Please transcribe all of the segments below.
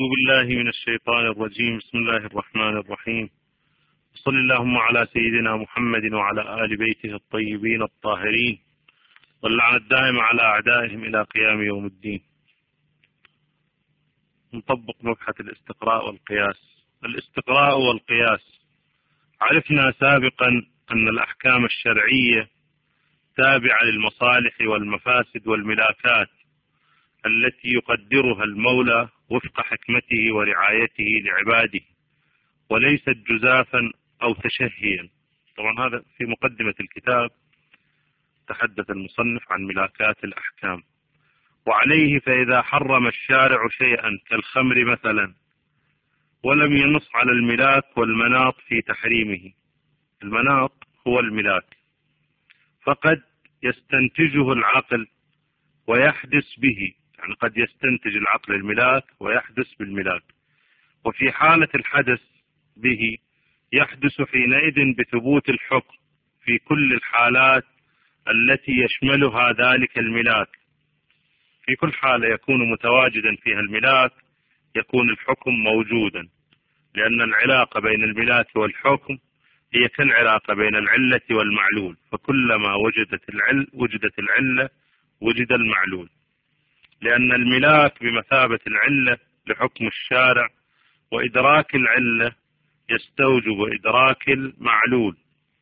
بالله من الشيطان الرجيم. بسم الله الرحمن الرحيم. صلى اللهم على سيدنا محمد وعلى آل بيته الطيبين الطاهرين، واللعنة الدائمة على أعدائهم إلى قيام يوم الدين. نطبق مبحث الاستقراء والقياس. الاستقراء والقياس، عرفنا سابقا أن الأحكام الشرعية تابعة للمصالح والمفاسد والملاكات التي يقدرها المولى وفق حكمته ورعايته لعباده، وليست جزافا أو تشهيا. طبعا هذا في مقدمة الكتاب تحدث المصنف عن ملاكات الأحكام. وعليه فإذا حرم الشارع شيئا كالخمر مثلا ولم ينص على الملاك والمناط في تحريمه، المناط هو الملاك، فقد يستنتجه العقل ويحدث به، يعني قد يستنتج العقل الملاك ويحدث بالملاك، وفي حالة الحدث به يحدث حينئذ بثبوت الحكم في كل الحالات التي يشملها ذلك الملاك. في كل حالة يكون متواجدا فيها الملاك يكون الحكم موجودا، لأن العلاقة بين الملاك والحكم هي كالعلاقة بين العلة والمعلول، فكلما وجدت العلة وجد المعلول، لأن الملاك بمثابة العلة لحكم الشارع، وإدراك العلة يستوجب إدراك المعلول.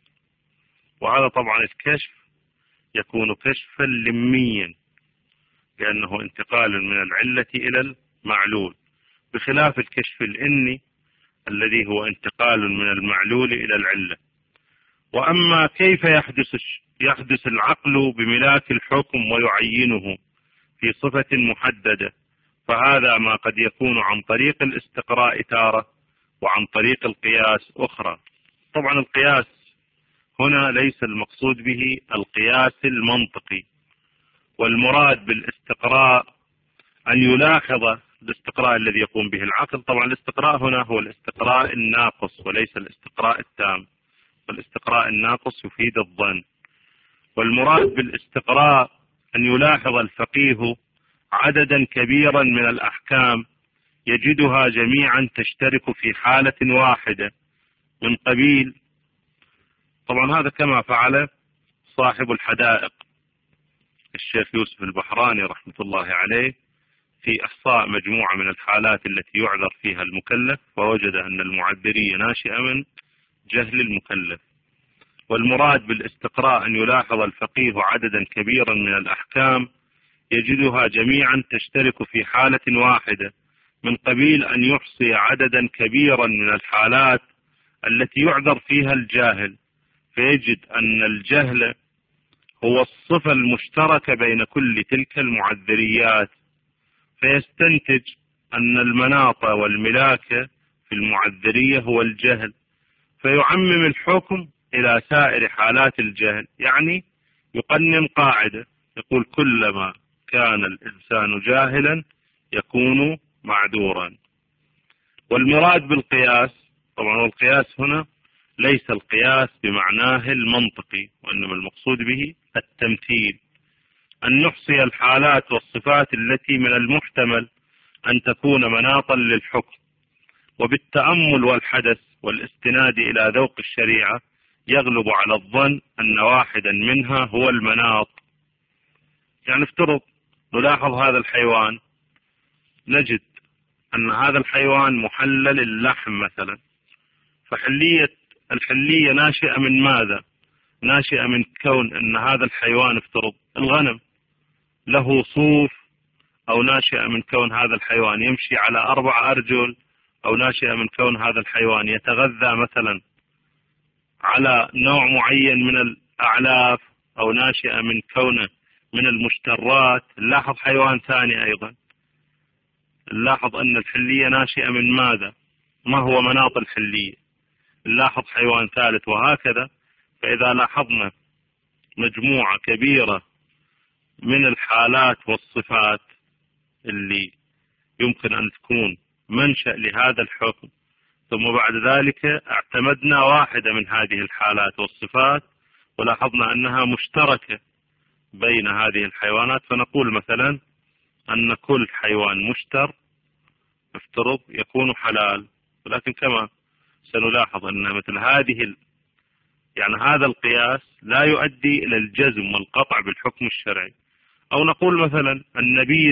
وهذا طبعا الكشف يكون كشفا لميا، لأنه انتقال من العلة إلى المعلول، بخلاف الكشف الإني الذي هو انتقال من المعلول إلى العلة. وأما كيف يحدث العقل بملاك الحكم ويعينه في صفة محددة، فهذا ما قد يكون عن طريق الاستقراء تارة وعن طريق القياس أخرى. طبعا القياس هنا ليس المقصود به القياس المنطقي، والمراد بالاستقراء أن يلاحظ الاستقراء الذي يقوم به العقل. طبعا الاستقراء هنا هو الاستقراء الناقص وليس الاستقراء التام، والاستقراء الناقص يفيد الظن. والمراد بالاستقراء أن يلاحظ الفقيه عددا كبيرا من الأحكام يجدها جميعا تشترك في حالة واحدة، من قبيل، طبعا هذا كما فعل صاحب الحدائق الشيخ يوسف البحراني رحمة الله عليه في إحصاء مجموعة من الحالات التي يعذر فيها المكلف، فوجد أن المعذرية ناشئة من جهل المكلف. والمراد بالاستقراء أن يلاحظ الفقيه عددا كبيرا من الأحكام يجدها جميعا تشترك في حالة واحدة، من قبيل أن يحصي عددا كبيرا من الحالات التي يعذر فيها الجاهل، فيجد أن الجهل هو الصفة المشتركة بين كل تلك المعذريات، فيستنتج أن المناط والملاك في المعذرية هو الجهل، فيعمم الحكم إلى سائر حالات الجهل. يعني يقنن قاعدة يقول كلما كان الإنسان جاهلا يكون معذورا. والمراد بالقياس، طبعا القياس هنا ليس القياس بمعناه المنطقي، وإنما المقصود به التمثيل، أن نحصي الحالات والصفات التي من المحتمل أن تكون مناطا للحكم، وبالتأمل والحدث والاستناد إلى ذوق الشريعة يغلب على الظن أن واحدا منها هو المناط. يعني افترض نلاحظ هذا الحيوان، نجد أن هذا الحيوان محلل اللحم مثلا، الحلية ناشئة من ماذا؟ ناشئة من كون أن هذا الحيوان، افترض الغنم، له صوف، أو ناشئة من كون هذا الحيوان يمشي على 4 أرجل، أو ناشئة من كون هذا الحيوان يتغذى مثلا على نوع معين من الأعلاف، أو ناشئة من كونه من المشترات. نلاحظ حيوان ثاني أيضا، نلاحظ أن الحلية ناشئة من ماذا؟ ما هو مناط الحلية؟ نلاحظ حيوان ثالث، وهكذا. فإذا لاحظنا مجموعة كبيرة من الحالات والصفات اللي يمكن أن تكون منشأ لهذا الحكم، ثم بعد ذلك اعتمدنا واحدة من هذه الحالات والصفات ولاحظنا أنها مشتركة بين هذه الحيوانات، فنقول مثلا أن كل حيوان مشتر افترض يكون حلال، ولكن كما سنلاحظ أن مثل هذه يعني هذا القياس لا يؤدي إلى الجزم والقطع بالحكم الشرعي. أو نقول مثلا النبيذ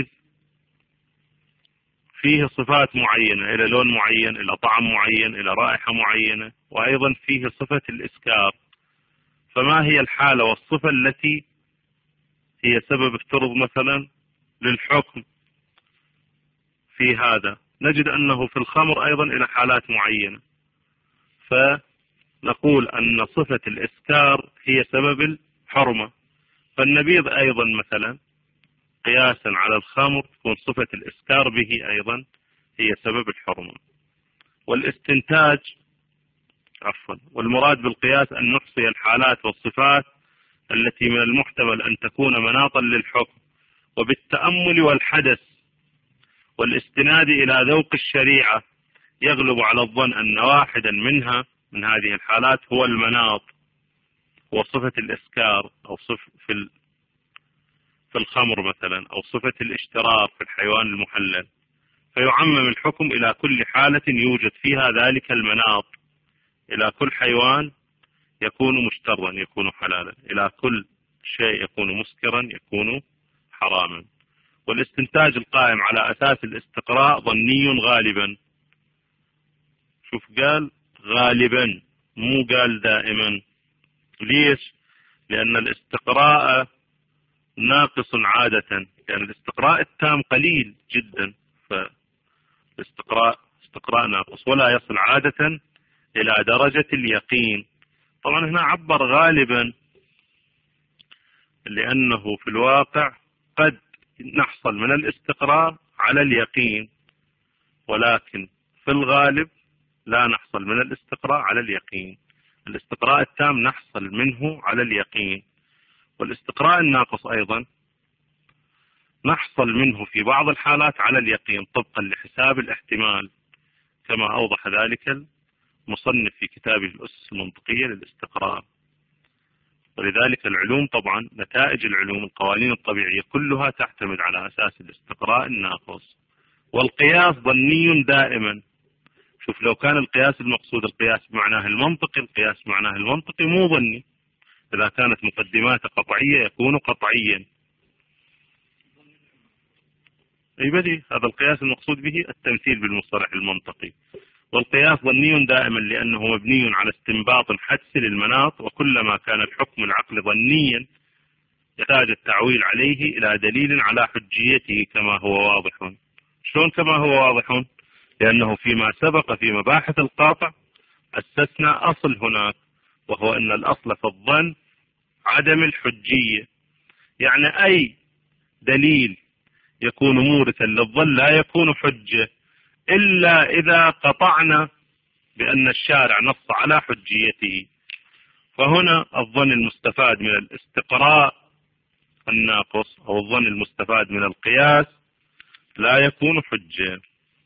فيه صفات معينة، إلى لون معين، إلى طعم معين، إلى رائحة معينة، وأيضا فيه صفة الإسكار. فما هي الحالة والصفة التي هي سبب افترض مثلا للحكم في هذا؟ نجد أنه في الخمر أيضا إلى حالات معينة، فنقول أن صفة الإسكار هي سبب الحرمة. فالنبيذ أيضا مثلا قياسا على الخمر تكون صفة الإسكار به أيضا هي سبب الحرمة. والاستنتاج والمراد بالقياس أن نحصي الحالات والصفات التي من المحتمل أن تكون مناطا للحكم، وبالتأمل والحدث والاستناد إلى ذوق الشريعة يغلب على الظن أن واحدا منها من هذه الحالات هو المناط، وصفة الإسكار، أو في الخمر مثلا، أو صفة الاشترار في الحيوان المحلل، فيعمم الحكم إلى كل حالة يوجد فيها ذلك المناط، إلى كل حيوان يكون مشترا يكون حلالا، إلى كل شيء يكون مسكرا يكون حراما. والاستنتاج القائم على أساس الاستقراء ظني غالبا. شوف قال غالبا، مو قال دائما. ليش؟ لأن الاستقراء ناقص عادة، يعني الاستقراء التام قليل جدا، فالاستقراء ناقص ولا يصل عادة إلى درجة اليقين. طبعا هنا عبر غالبا لأنه في الواقع قد نحصل من الاستقراء على اليقين، ولكن في الغالب لا نحصل من الاستقراء على اليقين. الاستقراء التام نحصل منه على اليقين، والاستقراء الناقص أيضا نحصل منه في بعض الحالات على اليقين طبقا لحساب الاحتمال، كما أوضح ذلك المصنف في كتابه الأسس المنطقية للاستقراء. ولذلك العلوم طبعا، نتائج العلوم القوانين الطبيعية كلها تعتمد على أساس الاستقراء الناقص. والقياس ظني دائما. شوف، لو كان القياس المقصود القياس بمعناه المنطقي، القياس بمعناه المنطقي مو ظني. إذا كانت مقدماته قطعية يكون قطعيا. أي بدي، هذا القياس المقصود به التمثيل بالمصطلح المنطقي. والقياس ظني دائما لأنه مبني على استنباط حدسي للمناط، وكلما كان الحكم العقل ظنيا يحتاج التعويل عليه إلى دليل على حجيته كما هو واضح. شلون كما هو واضح؟ لأنه فيما سبق في مباحث القاطع أسسنا أصل هناك، وهو أن الأصل في الظن عدم الحجية. يعني أي دليل يكون مورثا للظن لا يكون حجة إلا إذا قطعنا بأن الشارع نص على حجيته. فهنا الظن المستفاد من الاستقراء الناقص أو الظن المستفاد من القياس لا يكون حجة.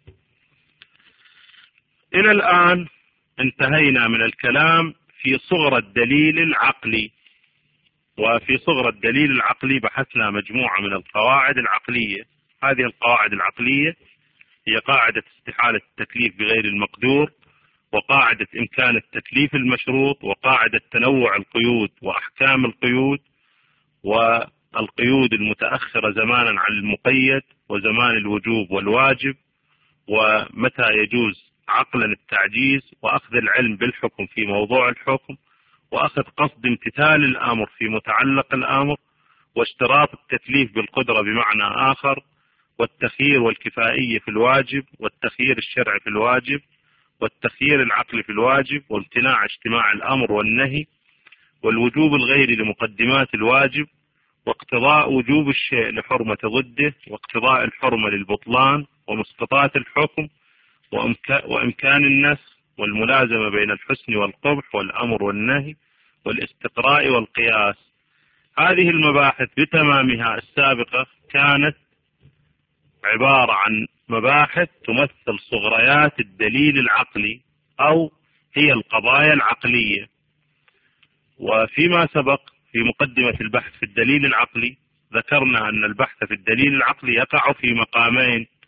إلى الآن انتهينا من الكلام في صغر الدليل العقلي. وفي صغر الدليل العقلي بحثنا مجموعة من القواعد العقلية. هذه القواعد العقلية هي قاعدة استحالة التكليف بغير المقدور، وقاعدة إمكان التكليف المشروط، وقاعدة تنوع القيود وأحكام القيود، والقيود المتأخرة زمانا عن المقيد، وزمان الوجوب والواجب، ومتى يجوز عقلا التعجيز، وأخذ العلم بالحكم في موضوع الحكم، وأخذ قصد امتثال الأمر في متعلق الأمر، واشتراط التكليف بالقدرة بمعنى آخر، والتخيير والكفائية في الواجب، والتخيير الشرعي في الواجب، والتخيير العقلي في الواجب، وامتناع اجتماع الأمر والنهي، والوجوب الغيري لمقدمات الواجب، واقتضاء وجوب الشيء لحرمة ضده، واقتضاء الحرمة للبطلان، ومسقطات الحكم، وإمكان النسخ، والملازمة بين الحسن والقبح، والأمر والنهي، والاستقراء والقياس. هذه المباحث بتمامها السابقة كانت عبارة عن مباحث تمثل صغريات الدليل العقلي، أو هي القضايا العقلية. وفيما سبق في مقدمة البحث في الدليل العقلي ذكرنا أن البحث في الدليل العقلي يقع في مقامين: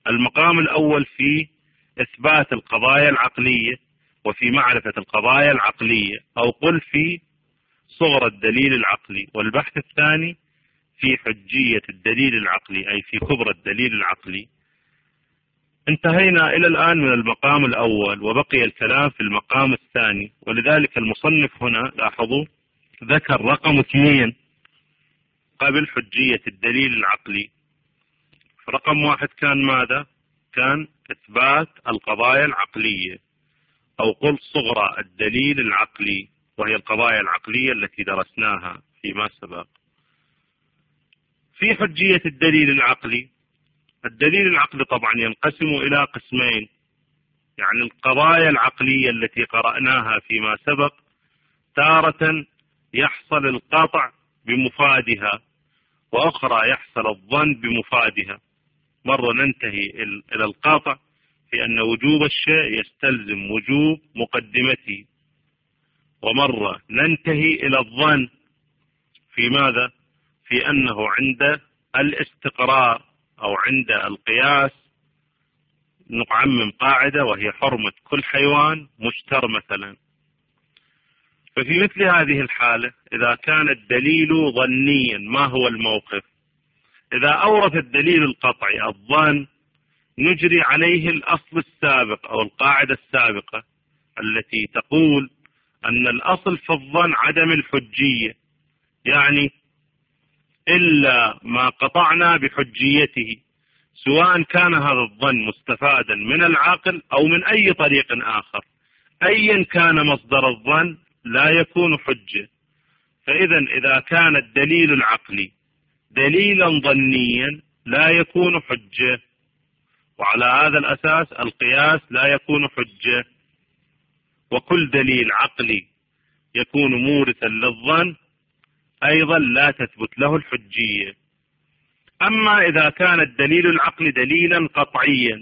المقام الأول في إثبات القضايا العقلية وفي معرفة القضايا العقلية، أو قل في صغر الدليل العقلي، والبحث الثاني في حجية الدليل العقلي أي في كبر الدليل العقلي. انتهينا إلى الآن من المقام الأول وبقي الكلام في المقام الثاني، ولذلك المصنف هنا لاحظوا ذكر رقم 2 قبل حجية الدليل العقلي. رقم 1 كان ماذا؟ كان إثبات القضايا العقلية، أو قل صغرى الدليل العقلي، وهي القضايا العقلية التي درسناها فيما سبق. في حجية الدليل العقلي، الدليل العقلي طبعا ينقسم إلى قسمين، يعني القضايا العقلية التي قرأناها فيما سبق تارة يحصل القطع بمفادها، وأخرى يحصل الظن بمفادها. مرة ننتهي إلى القطع في أن وجوب الشيء يستلزم وجوب مقدمته، ومرة ننتهي إلى الظن في ماذا؟ في أنه عند الاستقرار أو عند القياس نعمم قاعدة وهي حرمة كل حيوان مشتر مثلا. ففي مثل هذه الحالة إذا كان الدليل ظنيا ما هو الموقف؟ إذا أورث الدليل القطعي الظن نجري عليه الأصل السابق أو القاعدة السابقة التي تقول أن الأصل في الظن عدم الحجية، يعني إلا ما قطعنا بحجيته، سواء كان هذا الظن مستفادا من العقل أو من أي طريق آخر، أيا كان مصدر الظن لا يكون حجة. فإذا إذا كان الدليل العقلي دليلا ظنيا لا يكون حجة، وعلى هذا الأساس القياس لا يكون حجة، وكل دليل عقلي يكون مورثا للظن أيضا لا تثبت له الحجية. أما إذا كان الدليل العقلي دليلا قطعيا،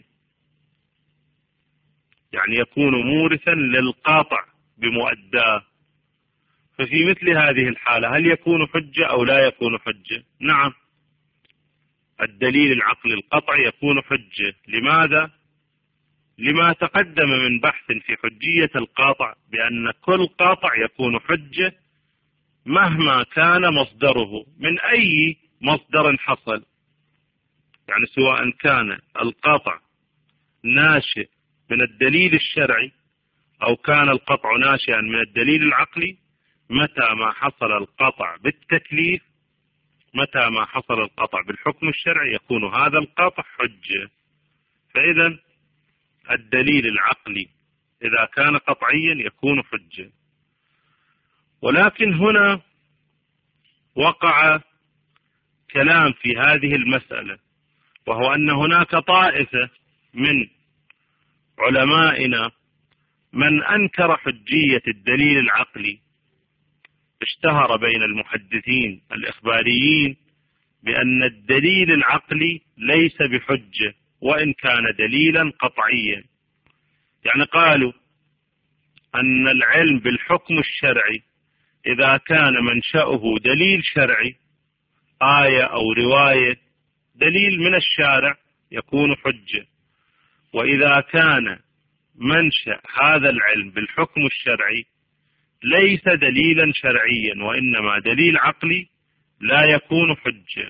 يعني يكون مورثا للقاطع بمؤداه، ففي مثل هذه الحالة هل يكون حجة أو لا يكون حجة؟ نعم، الدليل العقلي القطعي يكون حجة. لماذا؟ لما تقدم من بحث في حجية القاطع بأن كل قاطع يكون حجة مهما كان مصدره من أي مصدر حصل، يعني سواء كان القطع ناشئ من الدليل الشرعي أو كان القطع ناشئا من الدليل العقلي، متى ما حصل القطع بالتكليف، متى ما حصل القطع بالحكم الشرعي، يكون هذا القطع حجة. فإذا الدليل العقلي إذا كان قطعيا يكون حجة. ولكن هنا وقع كلام في هذه المسألة، وهو أن هناك طائفة من علمائنا من أنكر حجية الدليل العقلي. اشتهر بين المحدثين الإخباريين بأن الدليل العقلي ليس بحجة وإن كان دليلا قطعيا، يعني قالوا أن العلم بالحكم الشرعي إذا كان منشأه دليل شرعي، آية أو رواية، دليل من الشارع، يكون حجة. وإذا كان منشأ هذا العلم بالحكم الشرعي ليس دليلا شرعيا وإنما دليل عقلي، لا يكون حجة.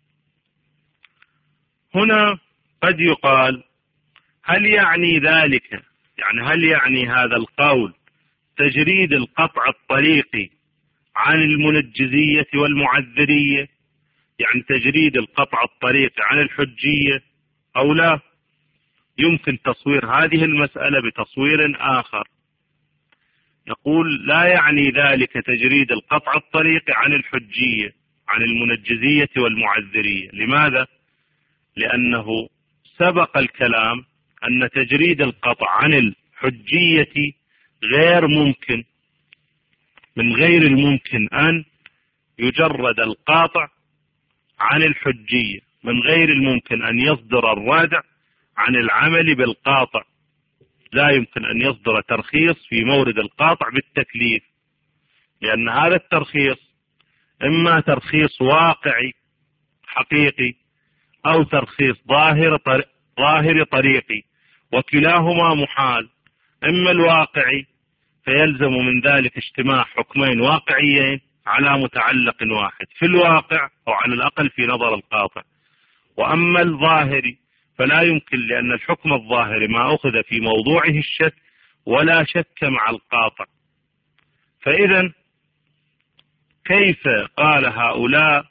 هنا قد يقال هل يعني ذلك، يعني هل يعني هذا القول تجريد القطع الطريقي عن المنجزية والمعذرية، يعني تجريد القطع الطريقي عن الحجية، أو لا؟ يمكن تصوير هذه المسألة بتصوير آخر، يقول لا يعني ذلك تجريد القطع الطريقي عن الحجية، عن المنجزية والمعذرية. لماذا؟ لأنه سبق الكلام أن تجريد القطع عن الحجية غير ممكن، من غير الممكن أن يجرد القاطع عن الحجية، من غير الممكن أن يصدر الرادع عن العمل بالقاطع، لا يمكن أن يصدر ترخيص في مورد القاطع بالتكليف، لأن هذا الترخيص إما ترخيص واقعي حقيقي أو ترخيص ظاهر الظاهر طريقي، وكلاهما محال. إما الواقعي فيلزم من ذلك اجتماع حكمين واقعيين على متعلق واحد في الواقع، أو على الأقل في نظر القاطع. وأما الظاهري فلا يمكن، لأن الحكم الظاهري ما أخذ في موضوعه الشك ولا شك مع القاطع. فإذا كيف قال هؤلاء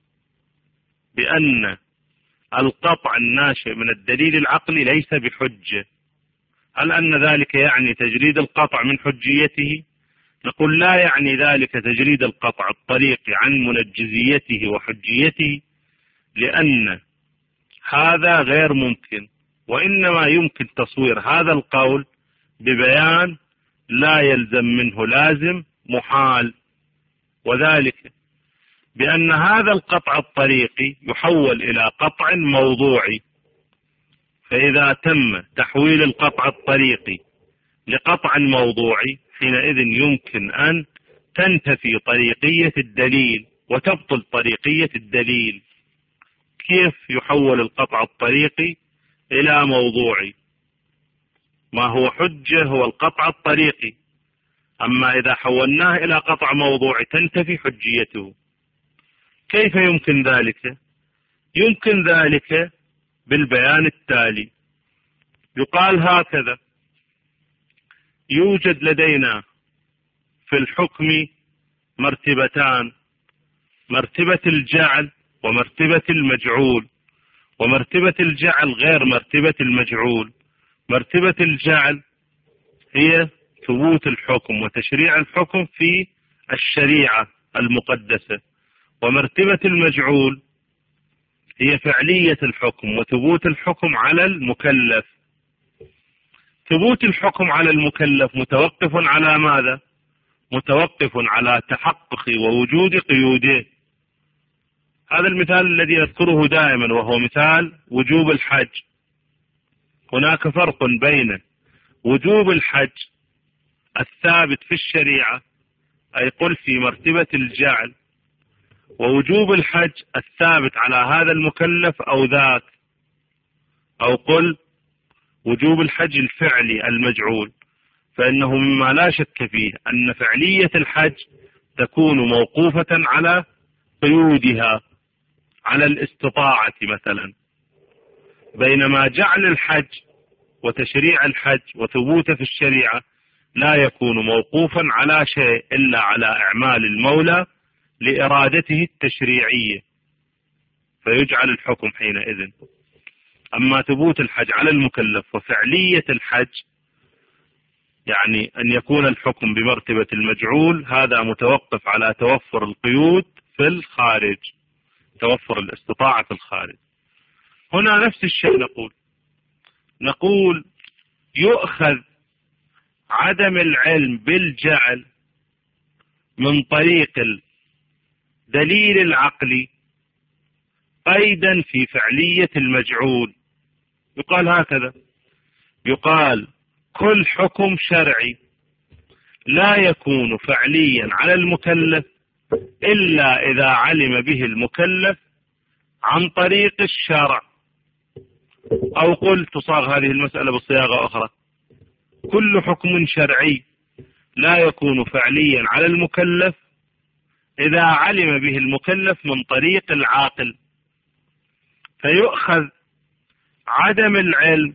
بأن القطع الناشئ من الدليل العقلي ليس بحجة؟ هل أن ذلك يعني تجريد القطع من حجيته؟ نقول لا يعني ذلك تجريد القطع الطريقي عن منجزيته وحجيته، لأن هذا غير ممكن، وإنما يمكن تصوير هذا القول ببيان لا يلزم منه لازم محال، وذلك بأن هذا القطع الطريقي يحول إلى قطع موضوعي. فإذا تم تحويل القطع الطريقي لقطع موضوعي حينئذ يمكن أن تنتفي طريقية الدليل وتبطل طريقية الدليل. كيف يحول القطع الطريقي إلى موضوعي؟ ما هو حجة هو القطع الطريقي، أما إذا حولناه إلى قطع موضوعي تنتفي حجيته. كيف يمكن ذلك؟ يمكن ذلك بالبيان التالي. يقال هكذا: يوجد لدينا في الحكم مرتبتان، مرتبة الجعل ومرتبة المجعول. ومرتبة الجعل غير مرتبة المجعول. مرتبة الجعل هي ثبوت الحكم وتشريع الحكم في الشريعة المقدسة، ومرتبة المجعول هي فعلية الحكم وثبوت الحكم على المكلف. ثبوت الحكم على المكلف متوقف على ماذا؟ متوقف على تحقق ووجود قيوده. هذا المثال الذي نذكره دائما وهو مثال وجوب الحج. هناك فرق بين وجوب الحج الثابت في الشريعة، أي قل في مرتبة الجعل، ووجوب الحج الثابت على هذا المكلف أو ذاك، أو قل وجوب الحج الفعلي المجعول. فإنه مما لا شك فيه أن فعلية الحج تكون موقوفة على قيودها، على الاستطاعة مثلا، بينما جعل الحج وتشريع الحج وثبوته في الشريعة لا يكون موقوفا على شيء إلا على أعمال المولى لإرادته التشريعية، فيجعل الحكم حينئذ. أما ثبوت الحج على المكلف وفعلية الحج، يعني أن يكون الحكم بمرتبة المجعول، هذا متوقف على توفر القيود في الخارج، توفر الاستطاعة في الخارج. هنا نفس الشيء نقول يؤخذ عدم العلم بالجعل من طريق الدليل العقلي قيدا في فعلية المجعول. يقال هكذا: يقال كل حكم شرعي لا يكون فعليا على المكلف إلا إذا علم به المكلف عن طريق الشرع. أو قل تصاغ هذه المسألة بصياغة أخرى: كل حكم شرعي لا يكون فعليا على المكلف إذا علم به المكلف من طريق العاقل. فيؤخذ عدم العلم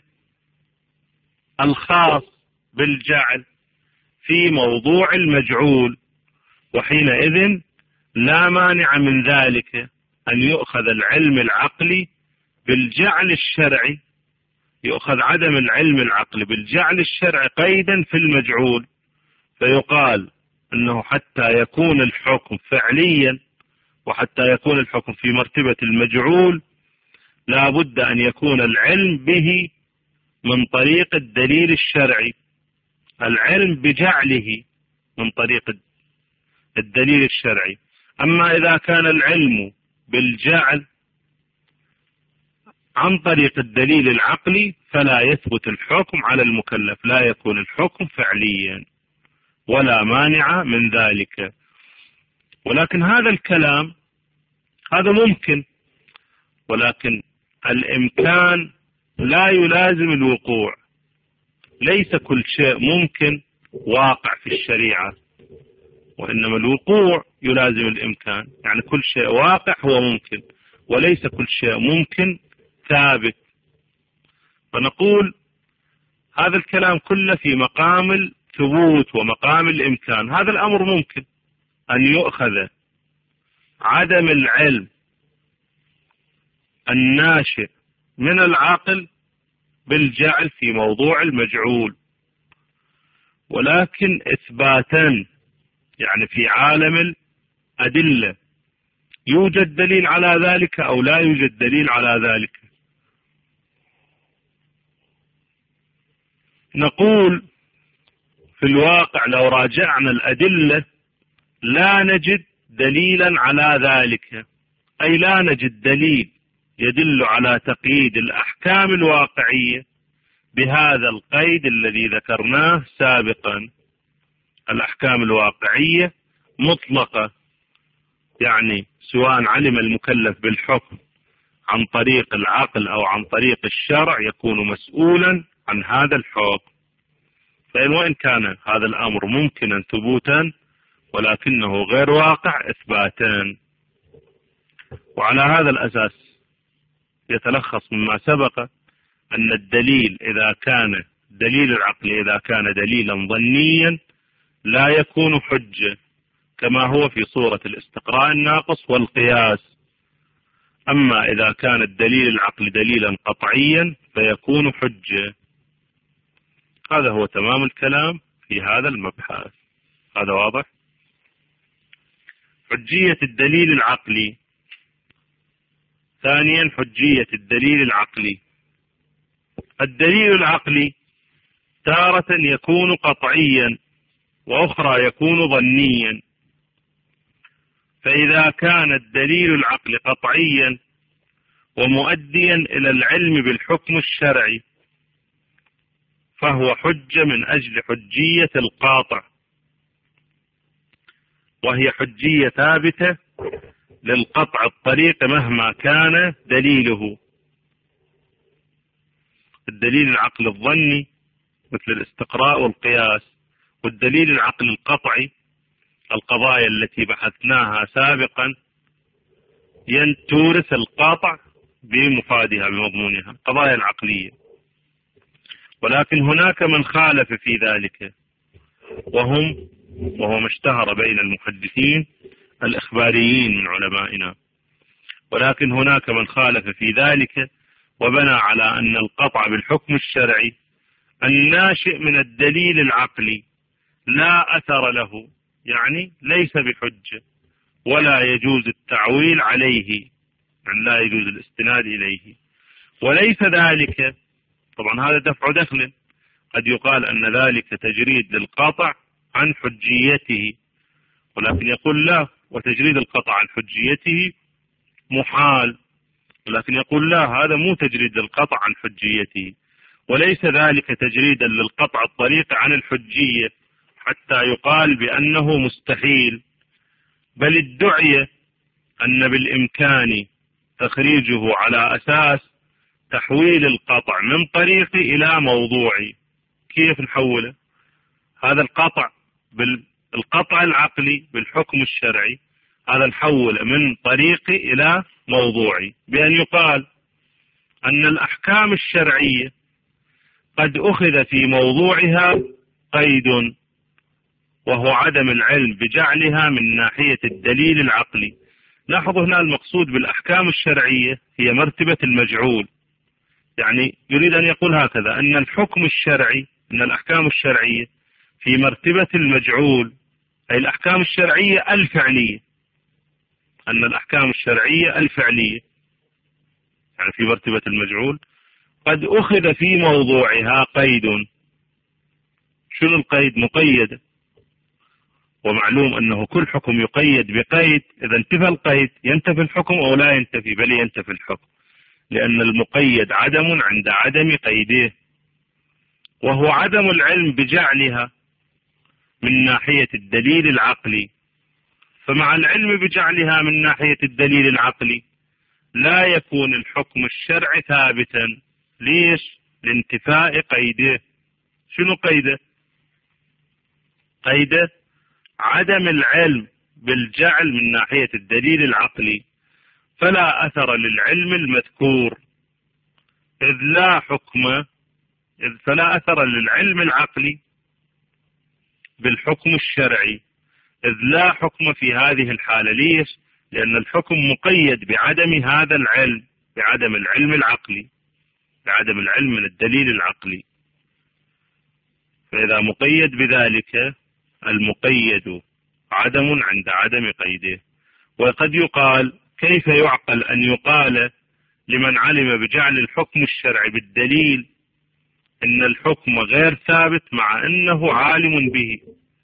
الخاص بالجعل في موضوع المجعول، وحينئذ لا مانع من ذلك أن يؤخذ العلم العقلي بالجعل الشرعي، يؤخذ عدم العلم العقلي بالجعل الشرعي قيدا في المجعول، فيقال أنه حتى يكون الحكم فعليا وحتى يكون الحكم في مرتبة المجعول لا بد أن يكون العلم به من طريق الدليل الشرعي، العلم بجعله من طريق الدليل الشرعي. أما إذا كان العلم بالجعل عن طريق الدليل العقلي فلا يثبت الحكم على المكلف، لا يكون الحكم فعليا ولا مانع من ذلك. ولكن هذا الكلام هذا ممكن، ولكن الإمكان لا يلازم الوقوع. ليس كل شيء ممكن واقع في الشريعة، وإنما الوقوع يلازم الإمكان. يعني كل شيء واقع هو ممكن، وليس كل شيء ممكن ثابت. فنقول هذا الكلام كله في مقام الثبوت ومقام الإمكان. هذا الأمر ممكن أن يؤخذ عدم العلم الناشئ من العقل بالجعل في موضوع المجعول، ولكن إثباتا، يعني في عالم الأدلة يوجد دليل على ذلك أو لا يوجد دليل على ذلك. نقول في الواقع لو راجعنا الأدلة لا نجد دليلا على ذلك، أي لا نجد دليل يدل على تقييد الأحكام الواقعية بهذا القيد الذي ذكرناه سابقا. الأحكام الواقعية مطلقة، يعني سواء علم المكلف بالحكم عن طريق العقل أو عن طريق الشرع يكون مسؤولا عن هذا الحكم. وإن كان هذا الأمر ممكنا ثبوتا ولكنه غير واقع إثباتا. وعلى هذا الأساس يتلخص مما سبق أن الدليل إذا كان دليل العقل إذا كان دليلا ظنيا لا يكون حجة، كما هو في صورة الاستقراء الناقص والقياس. أما إذا كان الدليل العقل دليلا قطعيا فيكون حجة. هذا هو تمام الكلام في هذا المبحث. هذا واضح؟ حجية الدليل العقلي. ثانيا حجية الدليل العقلي. الدليل العقلي تارة يكون قطعيا وأخرى يكون ظنيا. فإذا كان الدليل العقلي قطعيا ومؤديا إلى العلم بالحكم الشرعي فهو حجة من أجل حجية القاطع، وهي حجية ثابتة للقطع الطريق مهما كان دليله. الدليل العقل الظني مثل الاستقراء والقياس، والدليل العقل القطعي القضايا التي بحثناها سابقا تورث القاطع بمفادها بمضمونها، قضايا العقلية. ولكن هناك من خالف في ذلك وهو ما اشتهر بين المحدثين الإخباريين من علمائنا. ولكن هناك من خالف في ذلك وبنى على أن القطع بالحكم الشرعي الناشئ من الدليل العقلي لا أثر له، يعني ليس بحجة ولا يجوز التعويل عليه، يعني لا يجوز الاستناد إليه. وليس ذلك، طبعا هذا دفع دخل، قد يقال أن ذلك تجريد للقطع عن حجيته، ولكن يقول لا، وتجريد القطع عن حجيته محال. ولكن يقول لا، هذا مو تجريد للقطع عن حجيته، وليس ذلك تجريدا للقطع الطريق عن الحجية حتى يقال بأنه مستحيل، بل ادعي أن بالإمكان تخريجه على أساس تحويل القطع من طريقي إلى موضوعي. كيف نحوله؟ هذا القطع بالقطع العقلي بالحكم الشرعي، هذا نحوله من طريقي إلى موضوعي، بأن يقال أن الأحكام الشرعية قد أخذ في موضوعها قيد، وهو عدم العلم بجعلها من ناحية الدليل العقلي. لاحظوا هنا المقصود بالأحكام الشرعية هي مرتبة المجعول، يعني يريد أن يقول هكذا أن الحكم الشرعي، أن الأحكام الشرعية في مرتبة المجعول، أي الأحكام الشرعية الفعلية، أن الأحكام الشرعية الفعلية يعني في مرتبة المجعول قد أخذ في موضوعها قيد. شنو القيد؟ مقيد، ومعلوم أنه كل حكم يقيد بقيد، إذا انتفى القيد ينتفي الحكم أو لا ينتفي؟ بل ينتفي الحكم، لأن المقيد عدم عند عدم قيده، وهو عدم العلم بجعلها من ناحية الدليل العقلي. فمع العلم بجعلها من ناحية الدليل العقلي لا يكون الحكم الشرعي ثابتا، ليش؟ لانتفاء قيده. شنو قيده؟ قيده عدم العلم بالجعل من ناحية الدليل العقلي، فلا أثر للعلم المذكور، فلا أثر للعلم العقلي بالحكم الشرعي، إذ لا حكم في هذه الحالة. ليش؟ لأن الحكم مقيد بعدم هذا العلم، بعدم العلم العقلي، بعدم العلم من الدليل العقلي. فإذا مقيد بذلك، المقيد عدم عند عدم قيده. وقد يقال: كيف يعقل أن يقال لمن علم بجعل الحكم الشرعي بالدليل إن الحكم غير ثابت مع أنه عالم به؟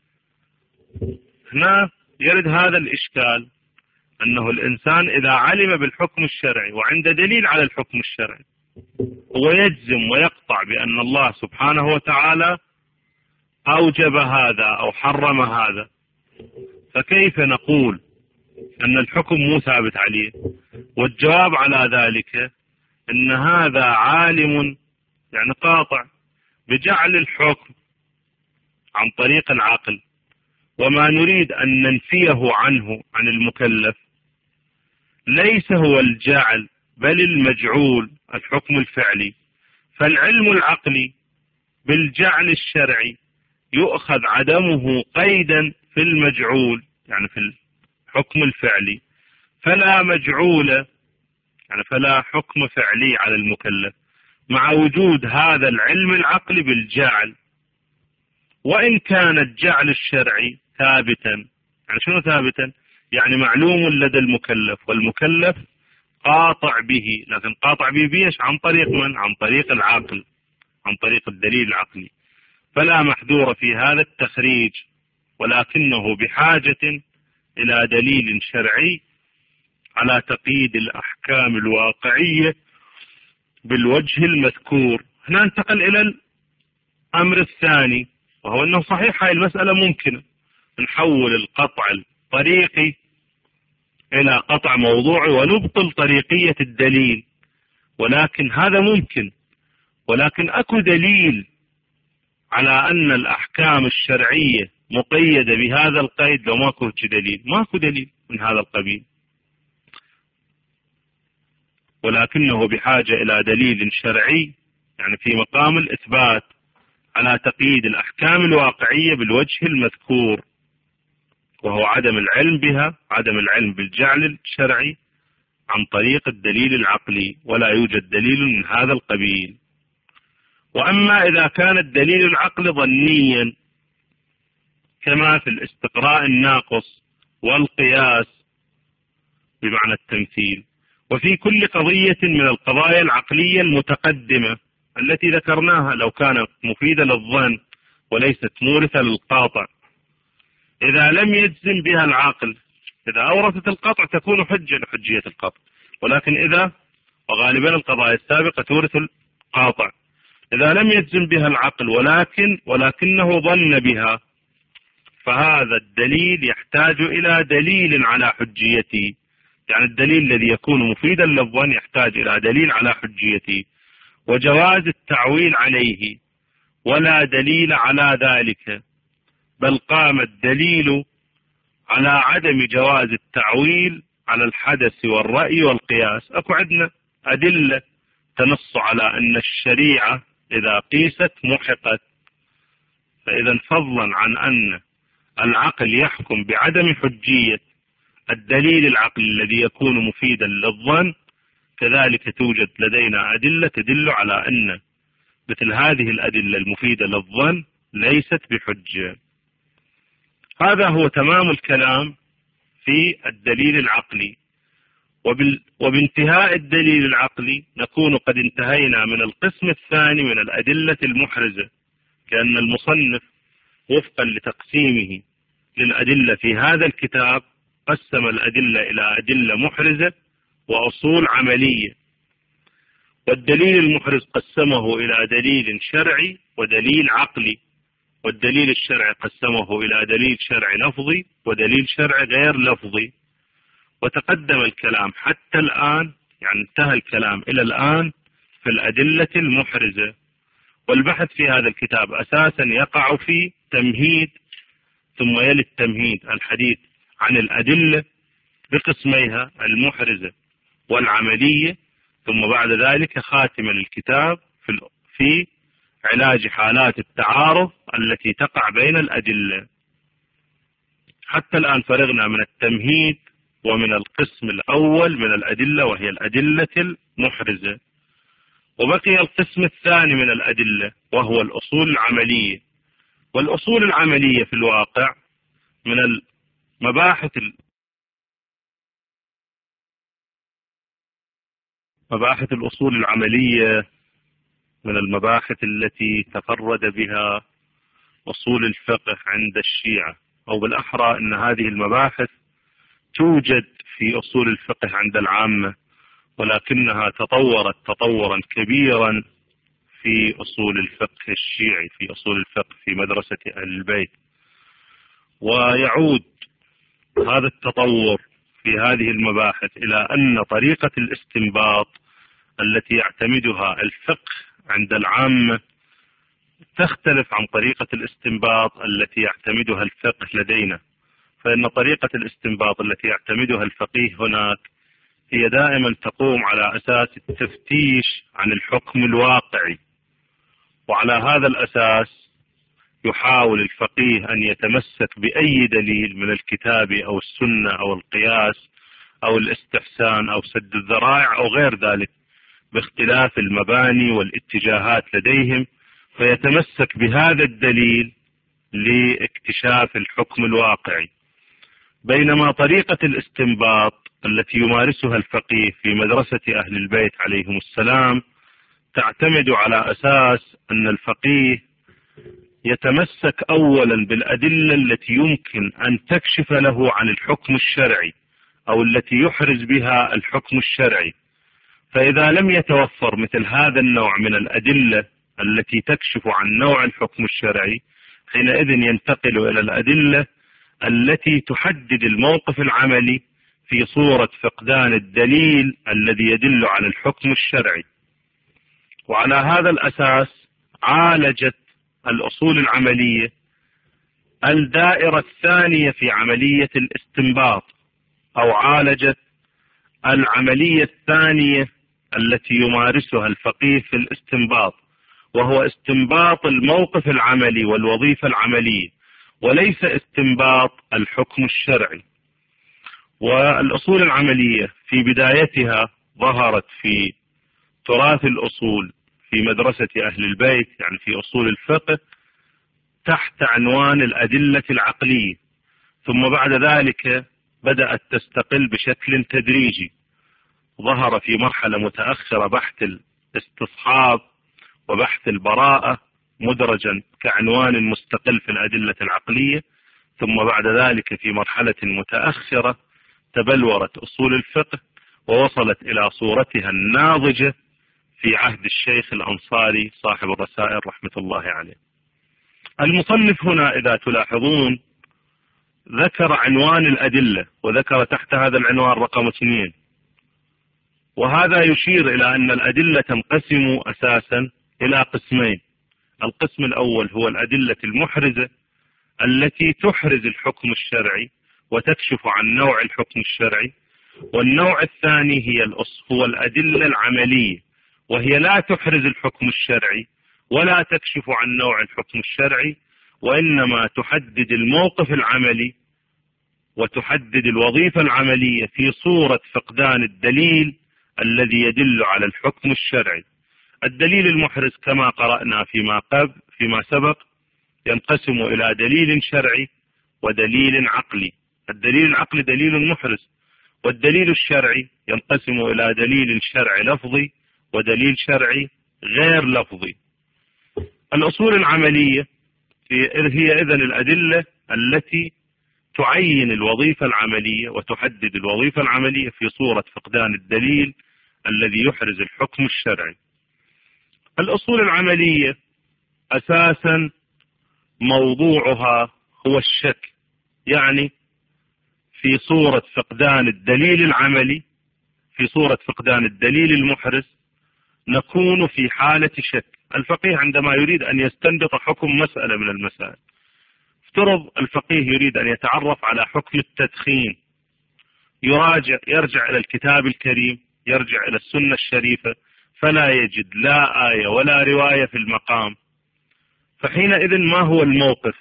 هنا يرد هذا الإشكال، أنه الإنسان إذا علم بالحكم الشرعي وعند دليل على الحكم الشرعي ويجزم ويقطع بأن الله سبحانه وتعالى أوجب هذا أو حرم هذا، فكيف نقول أن الحكم مو ثابت عليه؟ والجواب على ذلك أن هذا عالم، يعني قاطع بجعل الحكم عن طريق العقل، وما نريد أن ننفيه عنه عن المكلف ليس هو الجعل بل المجعول، الحكم الفعلي. فالعلم العقلي بالجعل الشرعي يؤخذ عدمه قيدا في المجعول، يعني في الحكم الفعلي، فلا مجعول، يعني فلا حكم فعلي على المكلف مع وجود هذا العلم العقلي بالجعل. وإن كان الجعل الشرعي ثابتا، يعني شنو ثابتا؟ يعني معلوم لدى المكلف، والمكلف قاطع به، لكن قاطع به بيش؟ عن طريق من؟ عن طريق العقل، عن طريق الدليل العقلي. فلا محذور في هذا التخريج، ولكنه بحاجة إلى دليل شرعي على تقييد الأحكام الواقعية بالوجه المذكور. هنا ننتقل إلى الأمر الثاني، وهو أنه صحيح هاي المسألة ممكنة، نحول القطع الطريقي إلى قطع موضوعي ونبطل طريقية الدليل، ولكن هذا ممكن. ولكن أكو دليل على أن الأحكام الشرعية مقيدة بهذا القيد؟ لو ماكو دليل، ماكو دليل من هذا القبيل، ولكنه بحاجة إلى دليل شرعي، يعني في مقام الإثبات على تقييد الأحكام الواقعية بالوجه المذكور، وهو عدم العلم بها، عدم العلم بالجعل الشرعي عن طريق الدليل العقلي، ولا يوجد دليل من هذا القبيل. وأما إذا كان الدليل العقلي ظنيا كما في الاستقراء الناقص والقياس بمعنى التمثيل، وفي كل قضية من القضايا العقلية المتقدمة التي ذكرناها، لو كانت مفيدة للظن وليست مورثة للقاطع، إذا لم يجزم بها العقل، إذا أورثت القطع تكون حجة لحجية القطع، ولكن إذا، وغالبا القضايا السابقة تورث القاطع، إذا لم يجزم بها العقل ولكنه ظن بها، فهذا الدليل يحتاج إلى دليل على حجيته، يعني الدليل الذي يكون مفيدا للظن يحتاج إلى دليل على حجيته وجواز التعويل عليه، ولا دليل على ذلك، بل قام الدليل على عدم جواز التعويل على الحدث والرأي والقياس. أكو عندنا أدلة تنص على أن الشريعة إذا قيست محقت، فإذا فضلا عن أن العقل يحكم بعدم حجية الدليل العقلي الذي يكون مفيدا للظن، كذلك توجد لدينا أدلة تدل على أن مثل هذه الأدلة المفيدة للظن ليست بحجة. هذا هو تمام الكلام في الدليل العقلي. وبانتهاء الدليل العقلي نكون قد انتهينا من القسم الثاني من الأدلة المحرزة، كأن المصنف وفقا لتقسيمه للأدلة في هذا الكتاب قسم الأدلة إلى أدلة محرزة وأصول عملية. والدليل المحرز قسمه إلى دليل شرعي ودليل عقلي، والدليل الشرعي قسمه إلى دليل شرعي لفظي ودليل شرعي غير لفظي. وتقدم الكلام حتى الآن، يعني انتهى الكلام إلى الآن في الأدلة المحرزة. والبحث في هذا الكتاب أساسا يقع في تمهيد، ثم يلي التمهيد الحديث عن الأدلة بقسميها المحرزة والعملية، ثم بعد ذلك خاتمة للكتاب في علاج حالات التعارض التي تقع بين الأدلة. حتى الآن فرغنا من التمهيد ومن القسم الأول من الأدلة وهي الأدلة المحرزة، وبقي القسم الثاني من الأدلة وهو الأصول العملية. والأصول العملية في الواقع من مباحث الأصول العملية من المباحث التي تفرد بها أصول الفقه عند الشيعة، أو بالأحرى أن هذه المباحث توجد في أصول الفقه عند العامة، ولكنها تطورت تطورا كبيرا في أصول الفقه الشيعي، في أصول الفقه في مدرسة أهل البيت. ويعود هذا التطور في هذه المباحث إلى أن طريقة الاستنباط التي يعتمدها الفقه عند العامة تختلف عن طريقة الاستنباط التي يعتمدها الفقه لدينا. فإن طريقة الاستنباط التي يعتمدها الفقيه هناك هي دائما تقوم على أساس التفتيش عن الحكم الواقعي، وعلى هذا الأساس يحاول الفقيه أن يتمسك بأي دليل من الكتاب أو السنة أو القياس أو الاستحسان أو سد الذرائع أو غير ذلك، باختلاف المباني والاتجاهات لديهم، فيتمسك بهذا الدليل لاكتشاف الحكم الواقعي. بينما طريقة الاستنباط التي يمارسها الفقيه في مدرسة أهل البيت عليهم السلام تعتمد على أساس أن الفقيه يتمسك أولا بالأدلة التي يمكن أن تكشف له عن الحكم الشرعي أو التي يحرز بها الحكم الشرعي. فإذا لم يتوفر مثل هذا النوع من الأدلة التي تكشف عن نوع الحكم الشرعي، حينئذ ينتقل إلى الأدلة التي تحدد الموقف العملي في صورة فقدان الدليل الذي يدل على الحكم الشرعي. وعلى هذا الأساس عالجت الأصول العملية الدائرة الثانية في عملية الاستنباط، أو عالجت العملية الثانية التي يمارسها الفقيه في الاستنباط، وهو استنباط الموقف العملي والوظيفة العملية، وليس استنباط الحكم الشرعي. والأصول العملية في بدايتها ظهرت في تراث الأصول في مدرسة أهل البيت، يعني في أصول الفقه، تحت عنوان الأدلة العقلية، ثم بعد ذلك بدأت تستقل بشكل تدريجي. ظهر في مرحلة متأخرة بحث الاستصحاب وبحث البراءة مدرجا كعنوان مستقل في الأدلة العقلية، ثم بعد ذلك في مرحلة متأخرة تبلورت أصول الفقه ووصلت إلى صورتها الناضجة في عهد الشيخ الأنصاري صاحب الرسائل رحمة الله عليه. المصنف هنا إذا تلاحظون ذكر عنوان الأدلة، وذكر تحت هذا العنوان رقم 2، وهذا يشير إلى أن الأدلة تنقسم أساسا إلى قسمين. القسم الأول هو الأدلة المحرزة التي تحرز الحكم الشرعي وتكشف عن نوع الحكم الشرعي، والنوع الثاني هو الأدلة العملية، وهي لا تحرز الحكم الشرعي ولا تكشف عن نوع الحكم الشرعي، وإنما تحدد الموقف العملي وتحدد الوظيفة العملية في صورة فقدان الدليل الذي يدل على الحكم الشرعي. الدليل المحرز كما قرأنا فيما سبق ينقسم إلى دليل شرعي ودليل عقلي. الدليل العقلي دليل محرز، والدليل الشرعي ينقسم إلى دليل شرعي لفظي ودليل شرعي غير لفظي. الأصول العملية هي إذن الأدلة التي تعين الوظيفة العملية وتحدد الوظيفة العملية في صورة فقدان الدليل الذي يحرز الحكم الشرعي. الأصول العملية أساسا موضوعها هو الشك، يعني في صورة فقدان الدليل العملي، في صورة فقدان الدليل المحرز نكون في حالة شك. الفقيه عندما يريد أن يستنبط حكم مسألة من المسائل، افترض الفقيه يريد أن يتعرف على حكم التدخين، يرجع إلى الكتاب الكريم، يرجع إلى السنة الشريفة، فلا يجد لا آية ولا رواية في المقام. فحينئذ ما هو الموقف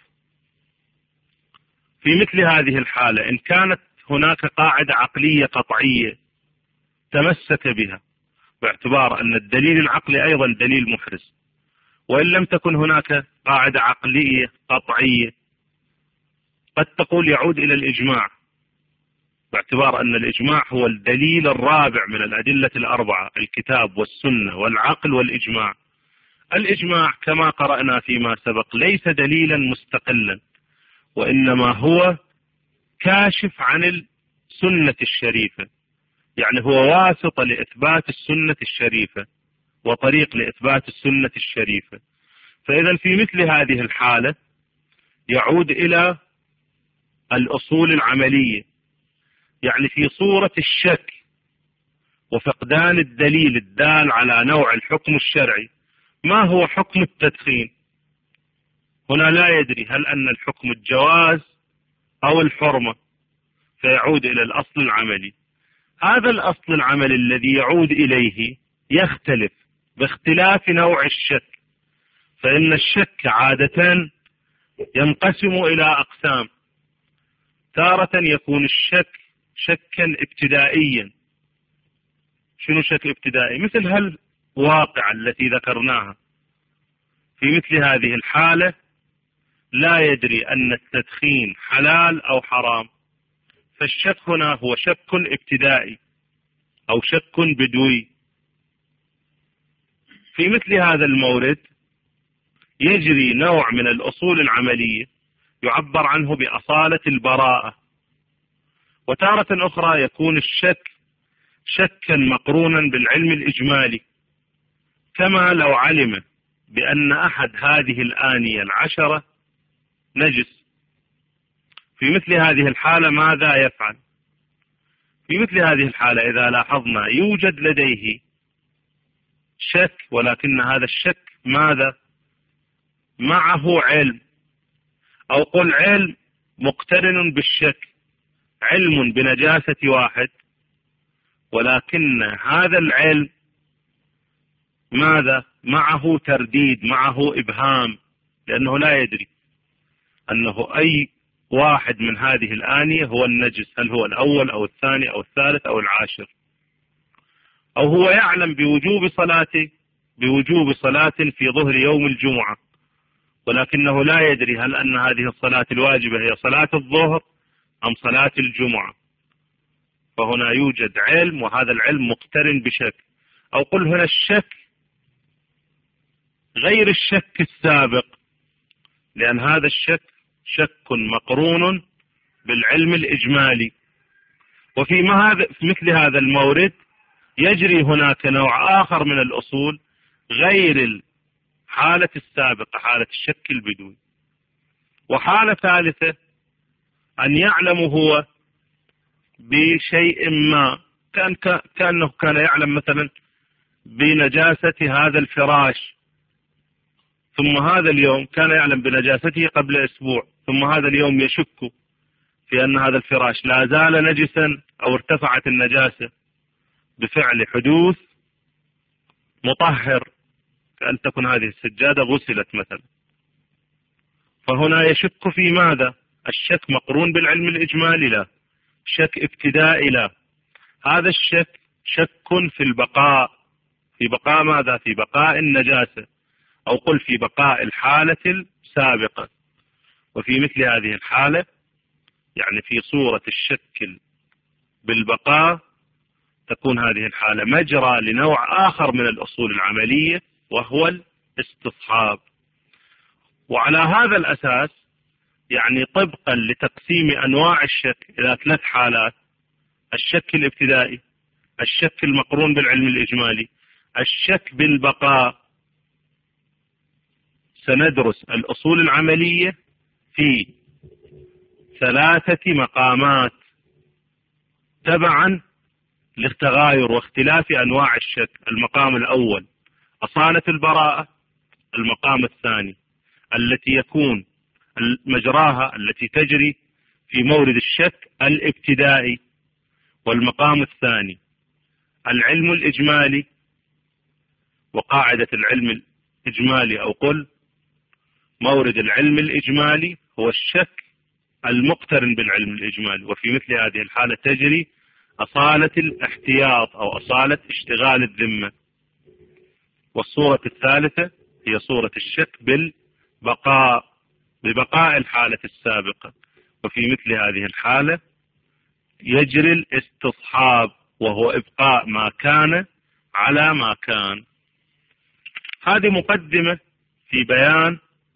في مثل هذه الحالة؟ إن كانت هناك قاعدة عقلية قطعية تمسك بها، باعتبار أن الدليل العقلي أيضا دليل محرز، وإن لم تكن هناك قاعدة عقلية قطعية قد تقول يعود إلى الإجماع، باعتبار أن الإجماع هو الدليل الرابع من الأدلة الأربعة، الكتاب والسنة والعقل والإجماع. الإجماع كما قرأنا فيما سبق ليس دليلا مستقلا، وإنما هو كاشف عن السنة الشريفة، يعني هو واسطة لإثبات السنة الشريفة وطريق لإثبات السنة الشريفة. فإذا في مثل هذه الحالة يعود إلى الأصول العملية، يعني في صورة الشك وفقدان الدليل الدال على نوع الحكم الشرعي. ما هو حكم التدخين؟ هنا لا يدري هل أن الحكم الجواز أو الحرمة، فيعود إلى الأصل العملي. هذا الأصل العملي الذي يعود إليه يختلف باختلاف نوع الشك، فإن الشك عادة ينقسم إلى أقسام. تارة يكون الشك شكا ابتدائيا. شنو شك ابتدائي؟ مثل هالواقعة التي ذكرناها. في مثل هذه الحالة لا يدري أن التدخين حلال أو حرام، فالشك هنا هو شك ابتدائي أو شك بدوي. في مثل هذا المورد يجري نوع من الأصول العملية يعبر عنه بأصالة البراءة. وتارة أخرى يكون الشك شكا مقرونا بالعلم الإجمالي، كما لو علم بأن أحد هذه الآنية العشرة نجس. في مثل هذه الحالة ماذا يفعل؟ في مثل هذه الحالة إذا لاحظنا يوجد لديه شك، ولكن هذا الشك ماذا؟ معه علم، أو قل علم مقترن بالشك، علم بنجاسة واحد، ولكن هذا العلم ماذا؟ معه ترديد، معه إبهام، لأنه لا يدري أنه أي واحد من هذه الآنية هو النجس، هل هو الأول أو الثاني أو الثالث أو العاشر. أو هو يعلم بوجوب صلاة في ظهر يوم الجمعة، ولكنه لا يدري هل أن هذه الصلاة الواجبة هي صلاة الظهر أم صلاة الجمعة. فهنا يوجد علم، وهذا العلم مقترن بشك. أو قل هنا الشك غير الشك السابق، لأن هذا الشك شك مقرون بالعلم الإجمالي. وفي مثل هذا المورد يجري هناك نوع آخر من الأصول غير الحالة السابقة، حالة الشك البدوي. وحالة ثالثة أن يعلم هو بشيء ما، كأنه كان يعلم مثلا بنجاسة هذا الفراش، ثم هذا اليوم كان يعلم بنجاسته قبل أسبوع، ثم هذا اليوم يشك في أن هذا الفراش لا زال نجسا أو ارتفعت النجاسة بفعل حدوث مطهر، كأن تكون هذه السجادة غسلت مثلا. فهنا يشك في ماذا؟ الشك مقرون بالعلم الإجمالي؟ لا. شك ابتدائي؟ لا. هذا الشك شك في البقاء. في بقاء ماذا؟ في بقاء النجاسة، أو قل في بقاء الحالة السابقة. وفي مثل هذه الحالة يعني في صورة الشك بالبقاء تكون هذه الحالة مجرى لنوع آخر من الأصول العملية، وهو الاستصحاب. وعلى هذا الأساس يعني طبقا لتقسيم أنواع الشك إلى 3 حالات: الشك الابتدائي، الشك المقرون بالعلم الإجمالي، الشك بالبقاء. سندرس الأصول العملية في 3 مقامات تبعا للتغاير واختلاف أنواع الشك. المقام الأول أصالة البراءة المقام الثاني التي يكون مجراها التي تجري في مورد الشك الابتدائي. والمقام الثاني العلم الإجمالي، وقاعدة العلم الإجمالي أو قل مورد العلم الإجمالي هو الشك المقترن بالعلم الإجمالي، وفي مثل هذه الحالة تجري أصالة الاحتياط أو أصالة اشتغال الذمة. والصورة الثالثة هي صورة الشك ببقاء الحالة السابقة، وفي مثل هذه الحالة يجري الاستصحاب وهو إبقاء ما كان على ما كان. هذه مقدمة في بيان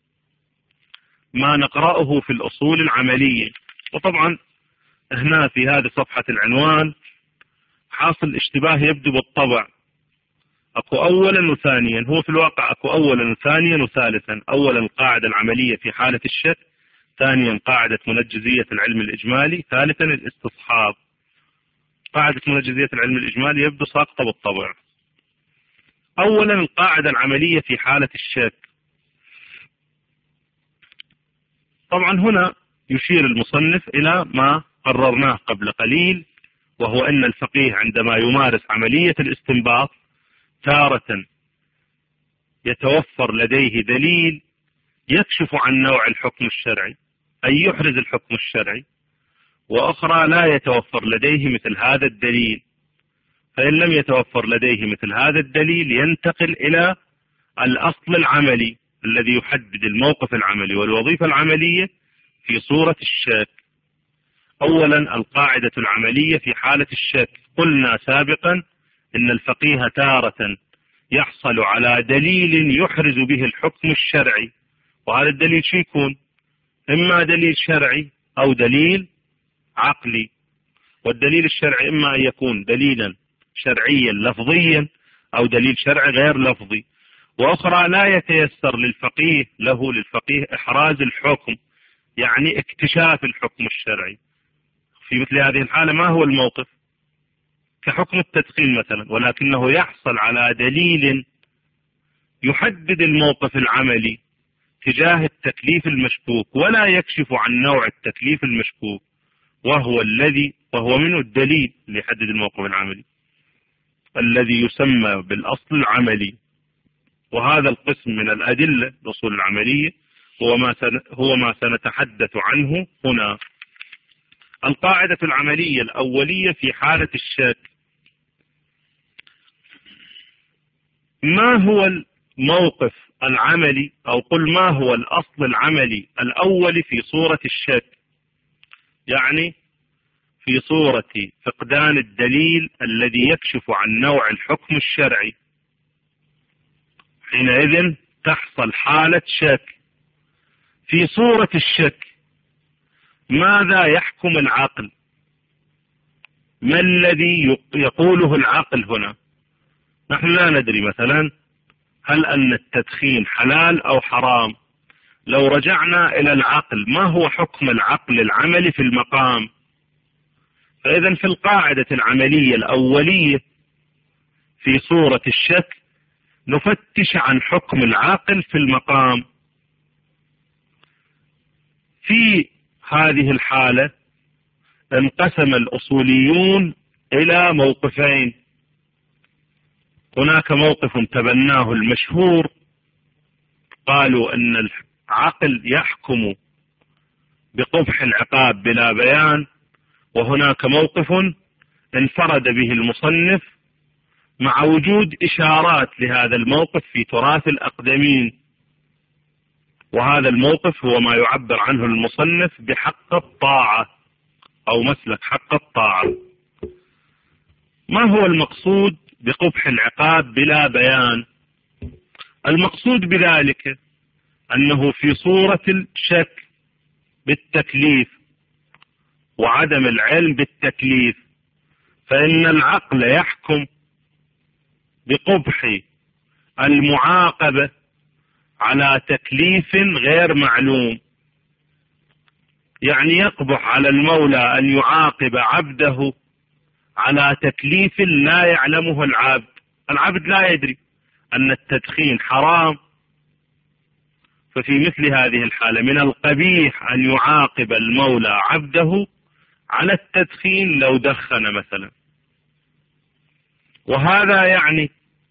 ما نقرأه في الأصول العملية. وطبعا هنا في هذه صفحة العنوان حاصل اشتباه يبدو بالطبع، أكو أولا وثانيا، هو في الواقع أكو أولا وثانيا وثالثا. أولا القاعدة العملية في حالة الشك، ثانيا قاعدة منجزية العلم الإجمالي، ثالثا الاستصحاب. قاعدة منجزية العلم الإجمالي يبدو ساقطة بالطبع. أولا القاعدة العملية في حالة الشك. طبعا هنا يشير المصنف إلى ما قررناه قبل قليل، وهو أن الفقيه عندما يمارس عملية الاستنباط تارة يتوفر لديه دليل يكشف عن نوع الحكم الشرعي، أي يحرز الحكم الشرعي، وأخرى لا يتوفر لديه مثل هذا الدليل. فإن لم يتوفر لديه مثل هذا الدليل ينتقل إلى الأصل العملي الذي يحدد الموقف العملي والوظيفة العملية في صورة الشك. أولا القاعدة العملية في حالة الشك. قلنا سابقا إن الفقيه تارة يحصل على دليل يحرز به الحكم الشرعي، وهذا الدليل شو يكون؟ إما دليل شرعي أو دليل عقلي. والدليل الشرعي إما أن يكون دليلا شرعيا لفظيا أو دليل شرعي غير لفظي. وأخرى لا يتيسر للفقيه إحراز الحكم، يعني اكتشاف الحكم الشرعي. في مثل هذه الحالة ما هو الموقف؟ كحكم التدخين مثلا، ولكنه يحصل على دليل يحدد الموقف العملي تجاه التكليف المشكوك، ولا يكشف عن نوع التكليف المشكوك، وهو منه الدليل اللي يحدد الموقف العملي الذي يسمى بالأصل العملي. وهذا القسم من الأدلة الأصول العملية هو ما سنتحدث عنه هنا. القاعدة العملية الأولية في حالة الشك. ما هو الموقف العملي أو قل ما هو الأصل العملي الأول في صورة الشك؟ يعني في صورة فقدان الدليل الذي يكشف عن نوع الحكم الشرعي. حينئذ تحصل حالة شك. في صورة الشك ماذا يحكم العقل؟ ما الذي يقوله العقل هنا؟ نحن لا ندري مثلا هل أن التدخين حلال أو حرام. لو رجعنا إلى العقل ما هو حكم العقل العملي في المقام؟ فإذا في القاعدة العملية الأولية في صورة الشك نفتش عن حكم العاقل في المقام. في هذه الحالة انقسم الأصوليون إلى موقفين. هناك موقف تبناه المشهور، قالوا أن العقل يحكم بقبح العقاب بلا بيان، وهناك موقف انفرد به المصنف مع وجود إشارات لهذا الموقف في تراث الأقدمين، وهذا الموقف هو ما يعبر عنه المصنف بحق الطاعة أو مسلك حق الطاعة. ما هو المقصود بقبح العقاب بلا بيان؟ المقصود بذلك أنه في صورة الشك بالتكليف وعدم العلم بالتكليف، فإن العقل يحكم بقبح المعاقبة على تكليف غير معلوم. يعني يقبح على المولى أن يعاقب عبده على تكليف لا يعلمه العبد لا يدري. أن التدخين حرام، ففي مثل هذه الحالة من القبيح أن يعاقب المولى عبده على التدخين لو دخن مثلا. وهذا يعني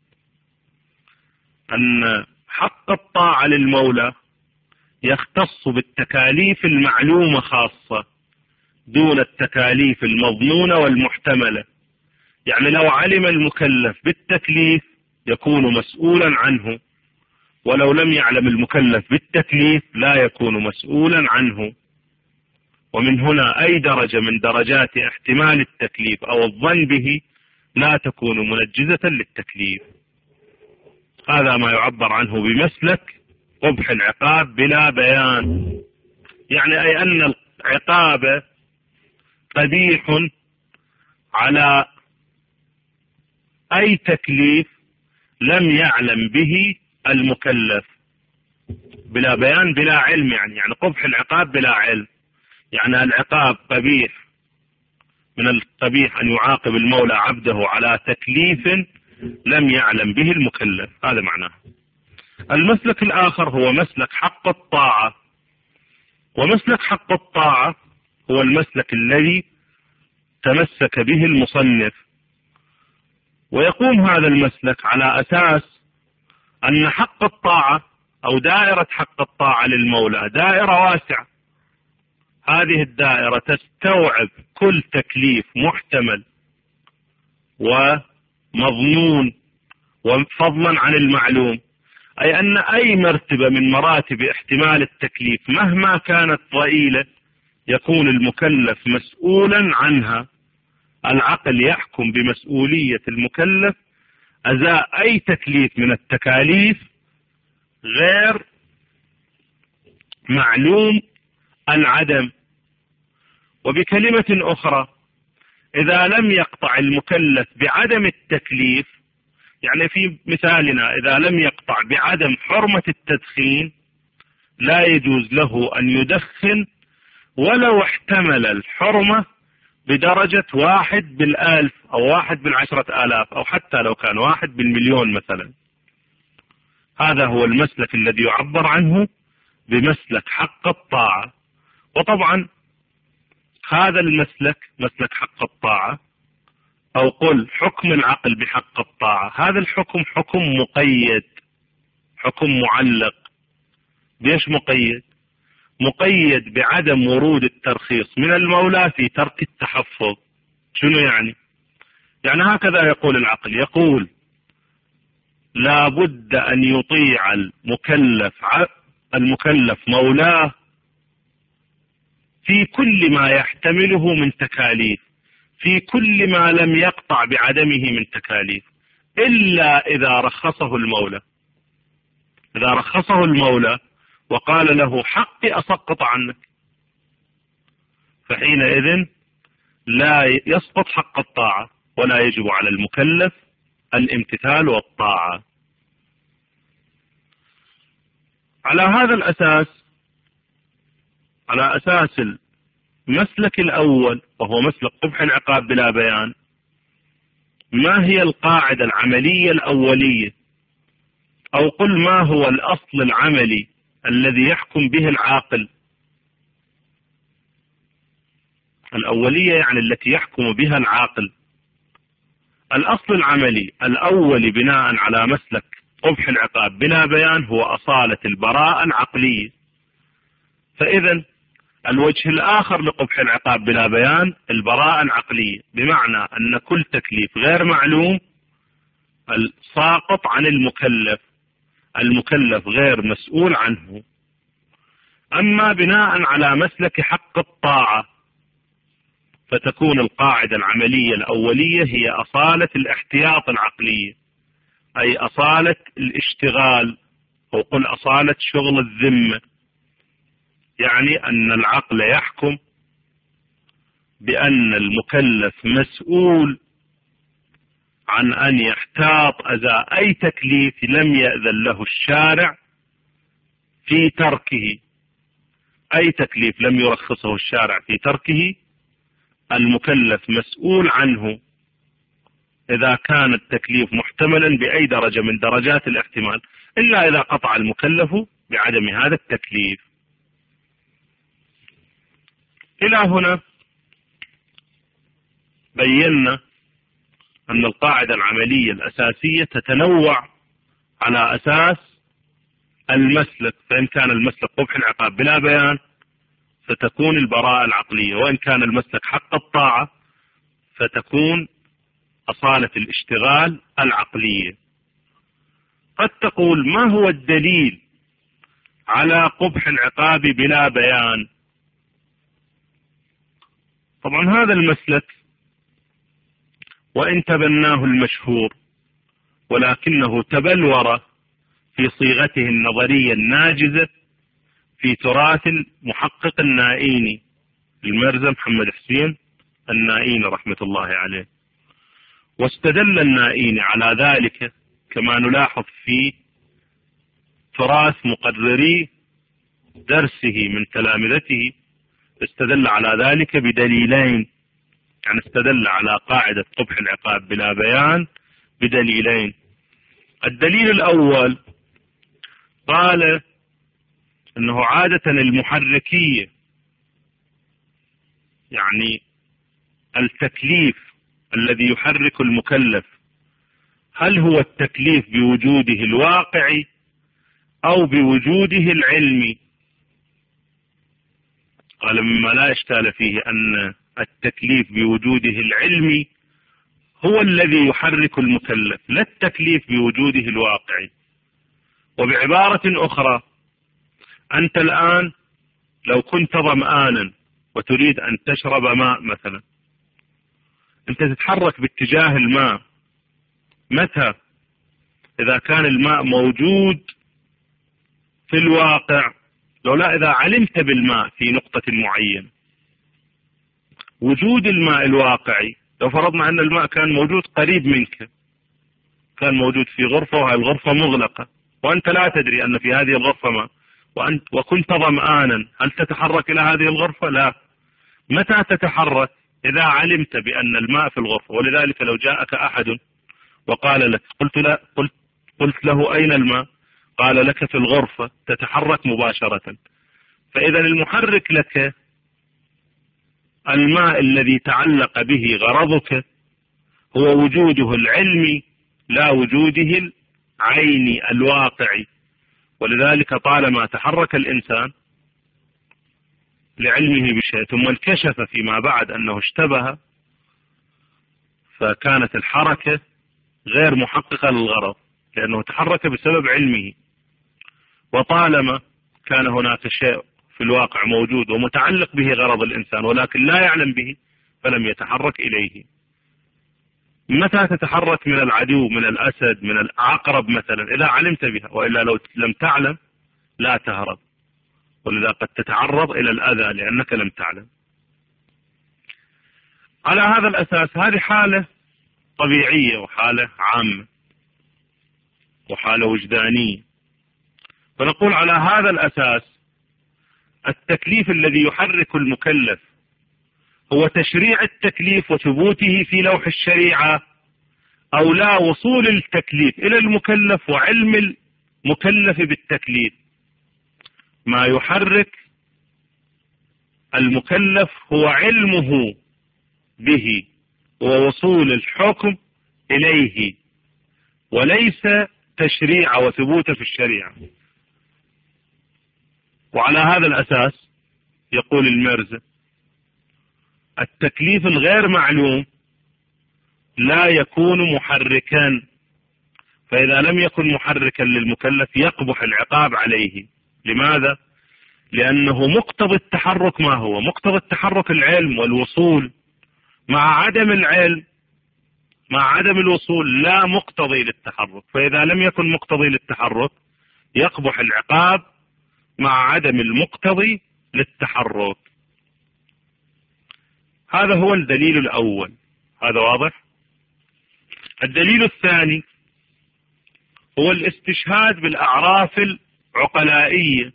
أن حق الطاعة للمولى يختص بالتكاليف المعلومة خاصة دون التكاليف المظنونة والمحتملة. يعني لو علم المكلف بالتكليف يكون مسؤولا عنه، ولو لم يعلم المكلف بالتكليف لا يكون مسؤولا عنه. ومن هنا أي درجة من درجات احتمال التكليف أو الظن به لا تكون منجزة للتكليف. هذا ما يعبر عنه بمسلك قبح العقاب بلا بيان، يعني أي أن العقاب قبيح على أي تكليف لم يعلم به المكلف بلا بيان بلا علم، يعني قبح العقاب بلا علم. يعني العقاب قبيح، من القبيح أن يعاقب المولى عبده على تكليف لم يعلم به المكلف، هذا معناه. المسلك الآخر هو مسلك حق الطاعة، ومسلك حق الطاعة هو المسلك الذي تمسك به المصنف. ويقوم هذا المسلك على أساس أن حق الطاعة أو دائرة حق الطاعة للمولى دائرة واسعة. هذه الدائرة تستوعب كل تكليف محتمل ومظنون وفضلا عن المعلوم، أي أن أي مرتبة من مراتب احتمال التكليف مهما كانت ضئيلة يكون المكلف مسؤولا عنها. العقل يحكم بمسؤولية المكلف أزاء أي تكليف من التكاليف غير معلوم العدم. وبكلمة أخرى، إذا لم يقطع المكلف بعدم التكليف، يعني في مثالنا إذا لم يقطع بعدم حرمة التدخين لا يجوز له أن يدخن ولو احتمل الحرمة بدرجة 1/1000 أو 1/10,000 أو حتى لو كان 1/1,000,000 مثلا. هذا هو المسلك الذي يعبر عنه بمسلك حق الطاعة. وطبعا هذا المسلك مسلك حق الطاعة، أو قل حكم العقل بحق الطاعة، هذا الحكم حكم مقيد، حكم معلق. ليش مقيد؟ مقيد بعدم ورود الترخيص من المولى في ترك التحفظ. شنو يعني؟ يعني هكذا يقول العقل، يقول لا بد أن يطيع المكلف مولاه في كل ما يحتمله من تكاليف، في كل ما لم يقطع بعدمه من تكاليف، إلا إذا رخصه المولى. إذا رخصه المولى وقال له حقي أسقط عنك، فحينئذ لا يسقط حق الطاعة ولا يجب على المكلف الامتثال والطاعة. على هذا الأساس، على أساس المسلك الأول وهو مسلك قبح العقاب بلا بيان، ما هي القاعدة العملية الأولية، أو قل ما هو الأصل العملي الذي يحكم به العاقل؟ الأولية يعني التي يحكم بها العاقل. الأصل العملي الأول بناء على مسلك قبح العقاب بلا بيان هو أصالة البراءة العقلية. فإذا الوجه الآخر لقبح العقاب بلا بيان البراءة العقلية، بمعنى أن كل تكليف غير معلوم ساقط عن المكلف غير مسؤول عنه. أما بناء على مسلك حق الطاعة فتكون القاعدة العملية الأولية هي أصالة الاحتياط العقلية، أي أصالة الاشتغال، أو قل أصالة شغل الذمة. يعني أن العقل يحكم بأن المكلف مسؤول عن أن يحتاط أزاء أي تكليف لم يأذن له الشارع في تركه. أي تكليف لم يرخصه الشارع في تركه المكلف مسؤول عنه، إذا كان التكليف محتملا بأي درجة من درجات الاحتمال، إلا إذا قطع المكلف بعدم هذا التكليف. إلى هنا بينا أن القاعدة العملية الأساسية تتنوع على أساس المسلك، فإن كان المسلك قبح العقاب بلا بيان فتكون البراءة العقلية، وإن كان المسلك حق الطاعة فتكون أصالة الاشتغال العقلية. قد تقول ما هو الدليل على قبح العقاب بلا بيان؟ طبعا هذا المسلك وإن تبناه المشهور ولكنه تبلور في صيغته النظرية الناجزة في تراث المحقق النائيني المرزا محمد حسين النائيني رحمة الله عليه. واستدل النائيني على ذلك كما نلاحظ في تراث مقرري درسه من تلامذته، استدل على ذلك بدليلين، يعني استدل على قاعدة قبح العقاب بلا بيان بدليلين. الدليل الأول قال أنه عادة المحركية، يعني التكليف الذي يحرك المكلف، هل هو التكليف بوجوده الواقعي أو بوجوده العلمي؟ قال مما لا إشكال فيه أن التكليف بوجوده العلمي هو الذي يحرك المكلف، لا التكليف بوجوده الواقعي. وبعبارة أخرى، أنت الآن لو كنت ظمآنا وتريد أن تشرب ماء مثلا، أنت تتحرك باتجاه الماء متى؟ إذا كان الماء موجود في الواقع، لولا إذا علمت بالماء في نقطة معينة. وجود الماء الواقعي، لو فرضنا أن الماء كان موجود قريب منك، كان موجود في غرفة وهذه الغرفة مغلقة وأنت لا تدري أن في هذه الغرفة ماء وكنت ظمآنا، هل تتحرك إلى هذه الغرفة؟ لا. متى تتحرك؟ إذا علمت بأن الماء في الغرفة. ولذلك لو جاءك أحد وقال لك، قلت له أين الماء؟ قال لك في الغرفة، تتحرك مباشرة. فإذا المحرك لك الماء الذي تعلق به غرضك هو وجوده العلمي لا وجوده العيني الواقعي. ولذلك طالما تحرك الإنسان لعلمه بشيء ثم انكشف فيما بعد أنه اشتبه، فكانت الحركة غير محققة للغرض لأنه تحرك بسبب علمه. وطالما كان هناك شيء في الواقع موجود ومتعلق به غرض الإنسان ولكن لا يعلم به فلم يتحرك إليه. متى تتحرك من العدو، من الأسد، من العقرب مثلا؟ إذا علمت بها، وإلا لو لم تعلم لا تهرب، ولذا قد تتعرض إلى الأذى لأنك لم تعلم. على هذا الأساس هذه حالة طبيعية وحالة عامة وحالة وجدانية. فنقول على هذا الأساس التكليف الذي يحرك المكلف هو تشريع التكليف وثبوته في لوح الشريعة، أو لا وصول التكليف إلى المكلف وعلم المكلف بالتكليف. ما يحرك المكلف هو علمه به ووصول الحكم إليه، وليس تشريع وثبوته في الشريعة. وعلى هذا الأساس يقول المرزا التكليف الغير معلوم لا يكون محركا، فإذا لم يكن محركا للمكلف يقبح العقاب عليه. لماذا؟ لأنه مقتضى التحرك ما هو؟ مقتضى التحرك العلم والوصول، مع عدم العلم مع عدم الوصول لا مقتضي للتحرك. فإذا لم يكن مقتضي للتحرك يقبح العقاب مع عدم المقتضي للتحرك. هذا هو الدليل الأول، هذا واضح. الدليل الثاني هو الاستشهاد بالأعراف العقلائية.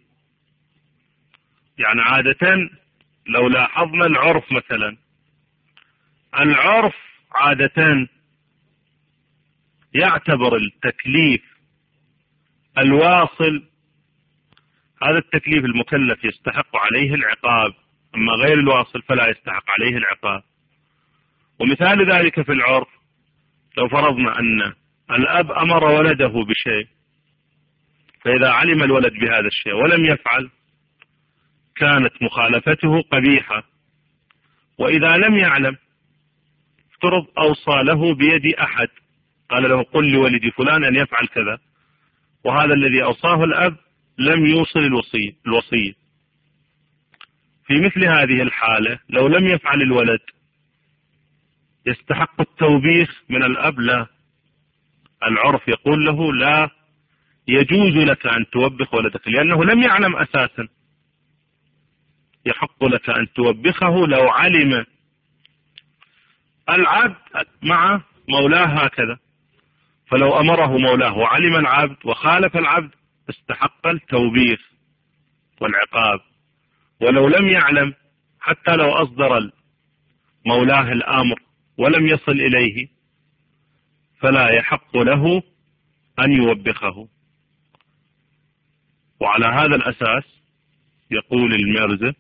يعني عادة لو لاحظنا العرف مثلا، العرف عادة يعتبر التكليف الواصل هذا التكليف المكلف يستحق عليه العقاب، أما غير الواصل فلا يستحق عليه العقاب. ومثال ذلك في العرف لو فرضنا أن الأب أمر ولده بشيء، فإذا علم الولد بهذا الشيء ولم يفعل كانت مخالفته قبيحة. وإذا لم يعلم افترض أوصى له بيد أحد، قال له قل لولدي فلان أن يفعل كذا، وهذا الذي أوصاه الأب لم يوصل الوصية. في مثل هذه الحالة لو لم يفعل الولد يستحق التوبيخ من الأب؟ لا، العرف يقول له لا يجوز لك أن توبخ ولدك لأنه لم يعلم أساسا. يحق لك أن توبخه لو علم العبد مع مولاه هكذا، فلو أمره مولاه وعلم العبد وخالف العبد استحق التوبيخ والعقاب. ولو لم يعلم حتى لو أصدر مولاه الأمر ولم يصل إليه فلا يحق له أن يوبخه. وعلى هذا الأساس يقول المرزا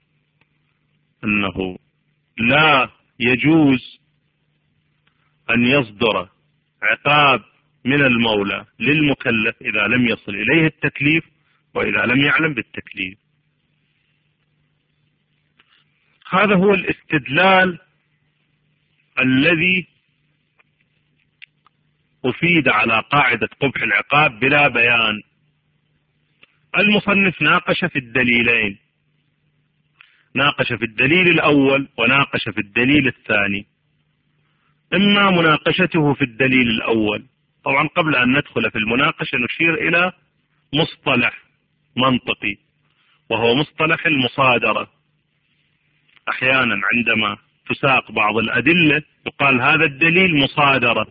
أنه لا يجوز أن يصدر عقاب من المولى للمكلف إذا لم يصل إليه التكليف وإذا لم يعلم بالتكليف. هذا هو الاستدلال الذي أفيد على قاعدة قبح العقاب بلا بيان. المصنف ناقش في الدليلين، ناقش في الدليل الأول وناقش في الدليل الثاني. إما مناقشته في الدليل الأول، طبعا قبل أن ندخل في المناقشة نشير إلى مصطلح منطقي وهو مصطلح المصادرة. أحيانا عندما تساق بعض الأدلة يقال هذا الدليل مصادرة.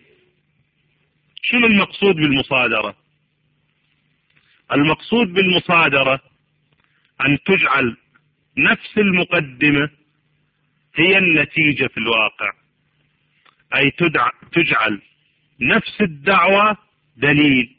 شنو المقصود بالمصادرة؟ المقصود بالمصادرة أن تجعل نفس المقدمة هي النتيجة في الواقع، أي تجعل نفس الدعوة دليل.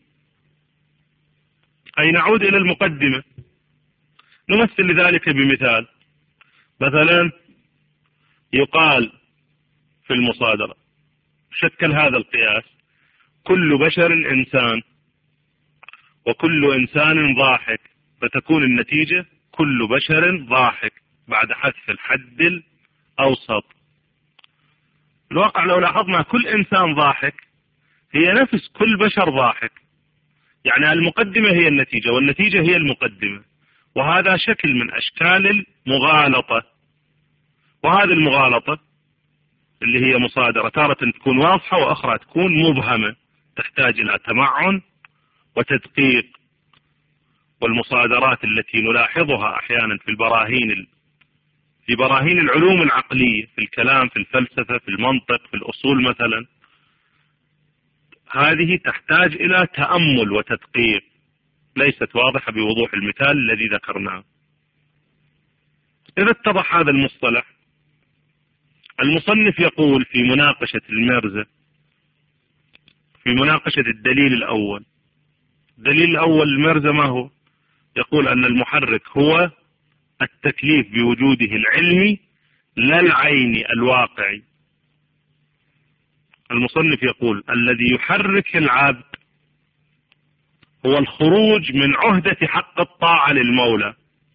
أي نعود إلى المقدمة. نمثل ذلك بمثال. مثلا يقال في المصادرة شكل هذا القياس: كل بشر إنسان وكل إنسان ضاحك، فتكون النتيجة كل بشر ضاحك بعد حذف الحد الأوسط. الواقع لو لاحظنا كل إنسان ضاحك هي نفس كل بشر ضاحك، يعني المقدمة هي النتيجة والنتيجة هي المقدمة، وهذا شكل من أشكال المغالطة. وهذه المغالطة اللي هي مصادرة تارة تكون واضحة وأخرى تكون مبهمة، تحتاج إلى تمعن وتدقيق. والمصادرات التي نلاحظها أحيانا في براهين العلوم العقلية، في الكلام، في الفلسفة، في المنطق، في الأصول مثلا، هذه تحتاج إلى تأمل وتدقيق، ليست واضحة بوضوح المثال الذي ذكرناه. إذا اتضح هذا المصطلح، المصنف يقول في مناقشة المرزا، في مناقشة الدليل الأول. الدليل الأول المرزا ما هو؟ يقول أن المحرك هو التكليف بوجوده العلمي لا العيني الواقعي. المصنف يقول الذي يحرك العبد هو الخروج من عهدة حق الطاعة للمولى،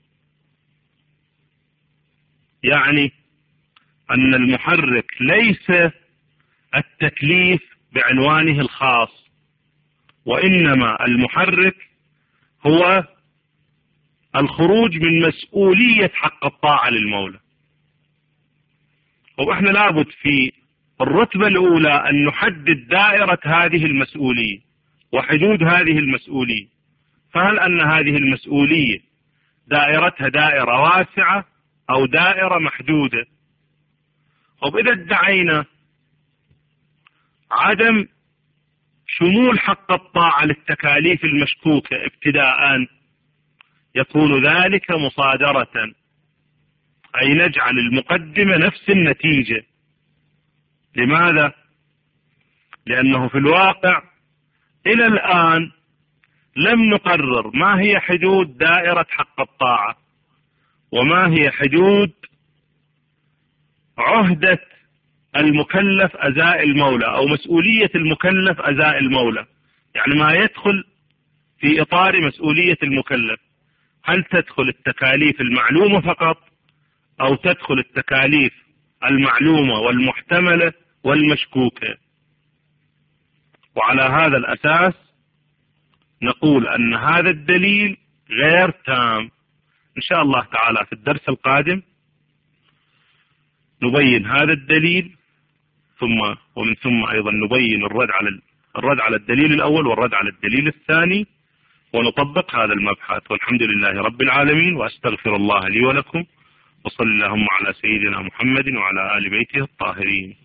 يعني أن المحرك ليس التكليف بعنوانه الخاص، وإنما المحرك هو الخروج من مسؤولية حق الطاعة للمولى. وإحنا لابد في الرتبة الأولى أن نحدد دائرة هذه المسؤولية وحدود هذه المسؤولية. فهل أن هذه المسؤولية دائرتها دائرة واسعة أو دائرة محدودة؟ وإذا ادعينا عدم شمول حق الطاعة للتكاليف المشكوكة ابتداء يكون ذلك مصادرة، أي نجعل المقدمة نفس النتيجة. لماذا؟ لأنه في الواقع إلى الآن لم نقرر ما هي حدود دائرة حق الطاعة، وما هي حدود عهدة المكلف أزاء المولى أو مسؤولية المكلف أزاء المولى، يعني ما يدخل في إطار مسؤولية المكلف. هل تدخل التكاليف المعلومة فقط، أو تدخل التكاليف المعلومة والمحتملة والمشكوكة؟ وعلى هذا الأساس نقول أن هذا الدليل غير تام. إن شاء الله تعالى في الدرس القادم نبين هذا الدليل، ومن ثم أيضا نبين الرد على الدليل الأول والرد على الدليل الثاني، ونطبق هذا المبحث. والحمد لله رب العالمين، وأستغفر الله لي ولكم، وصلى اللهم على سيدنا محمد وعلى آل بيته الطاهرين.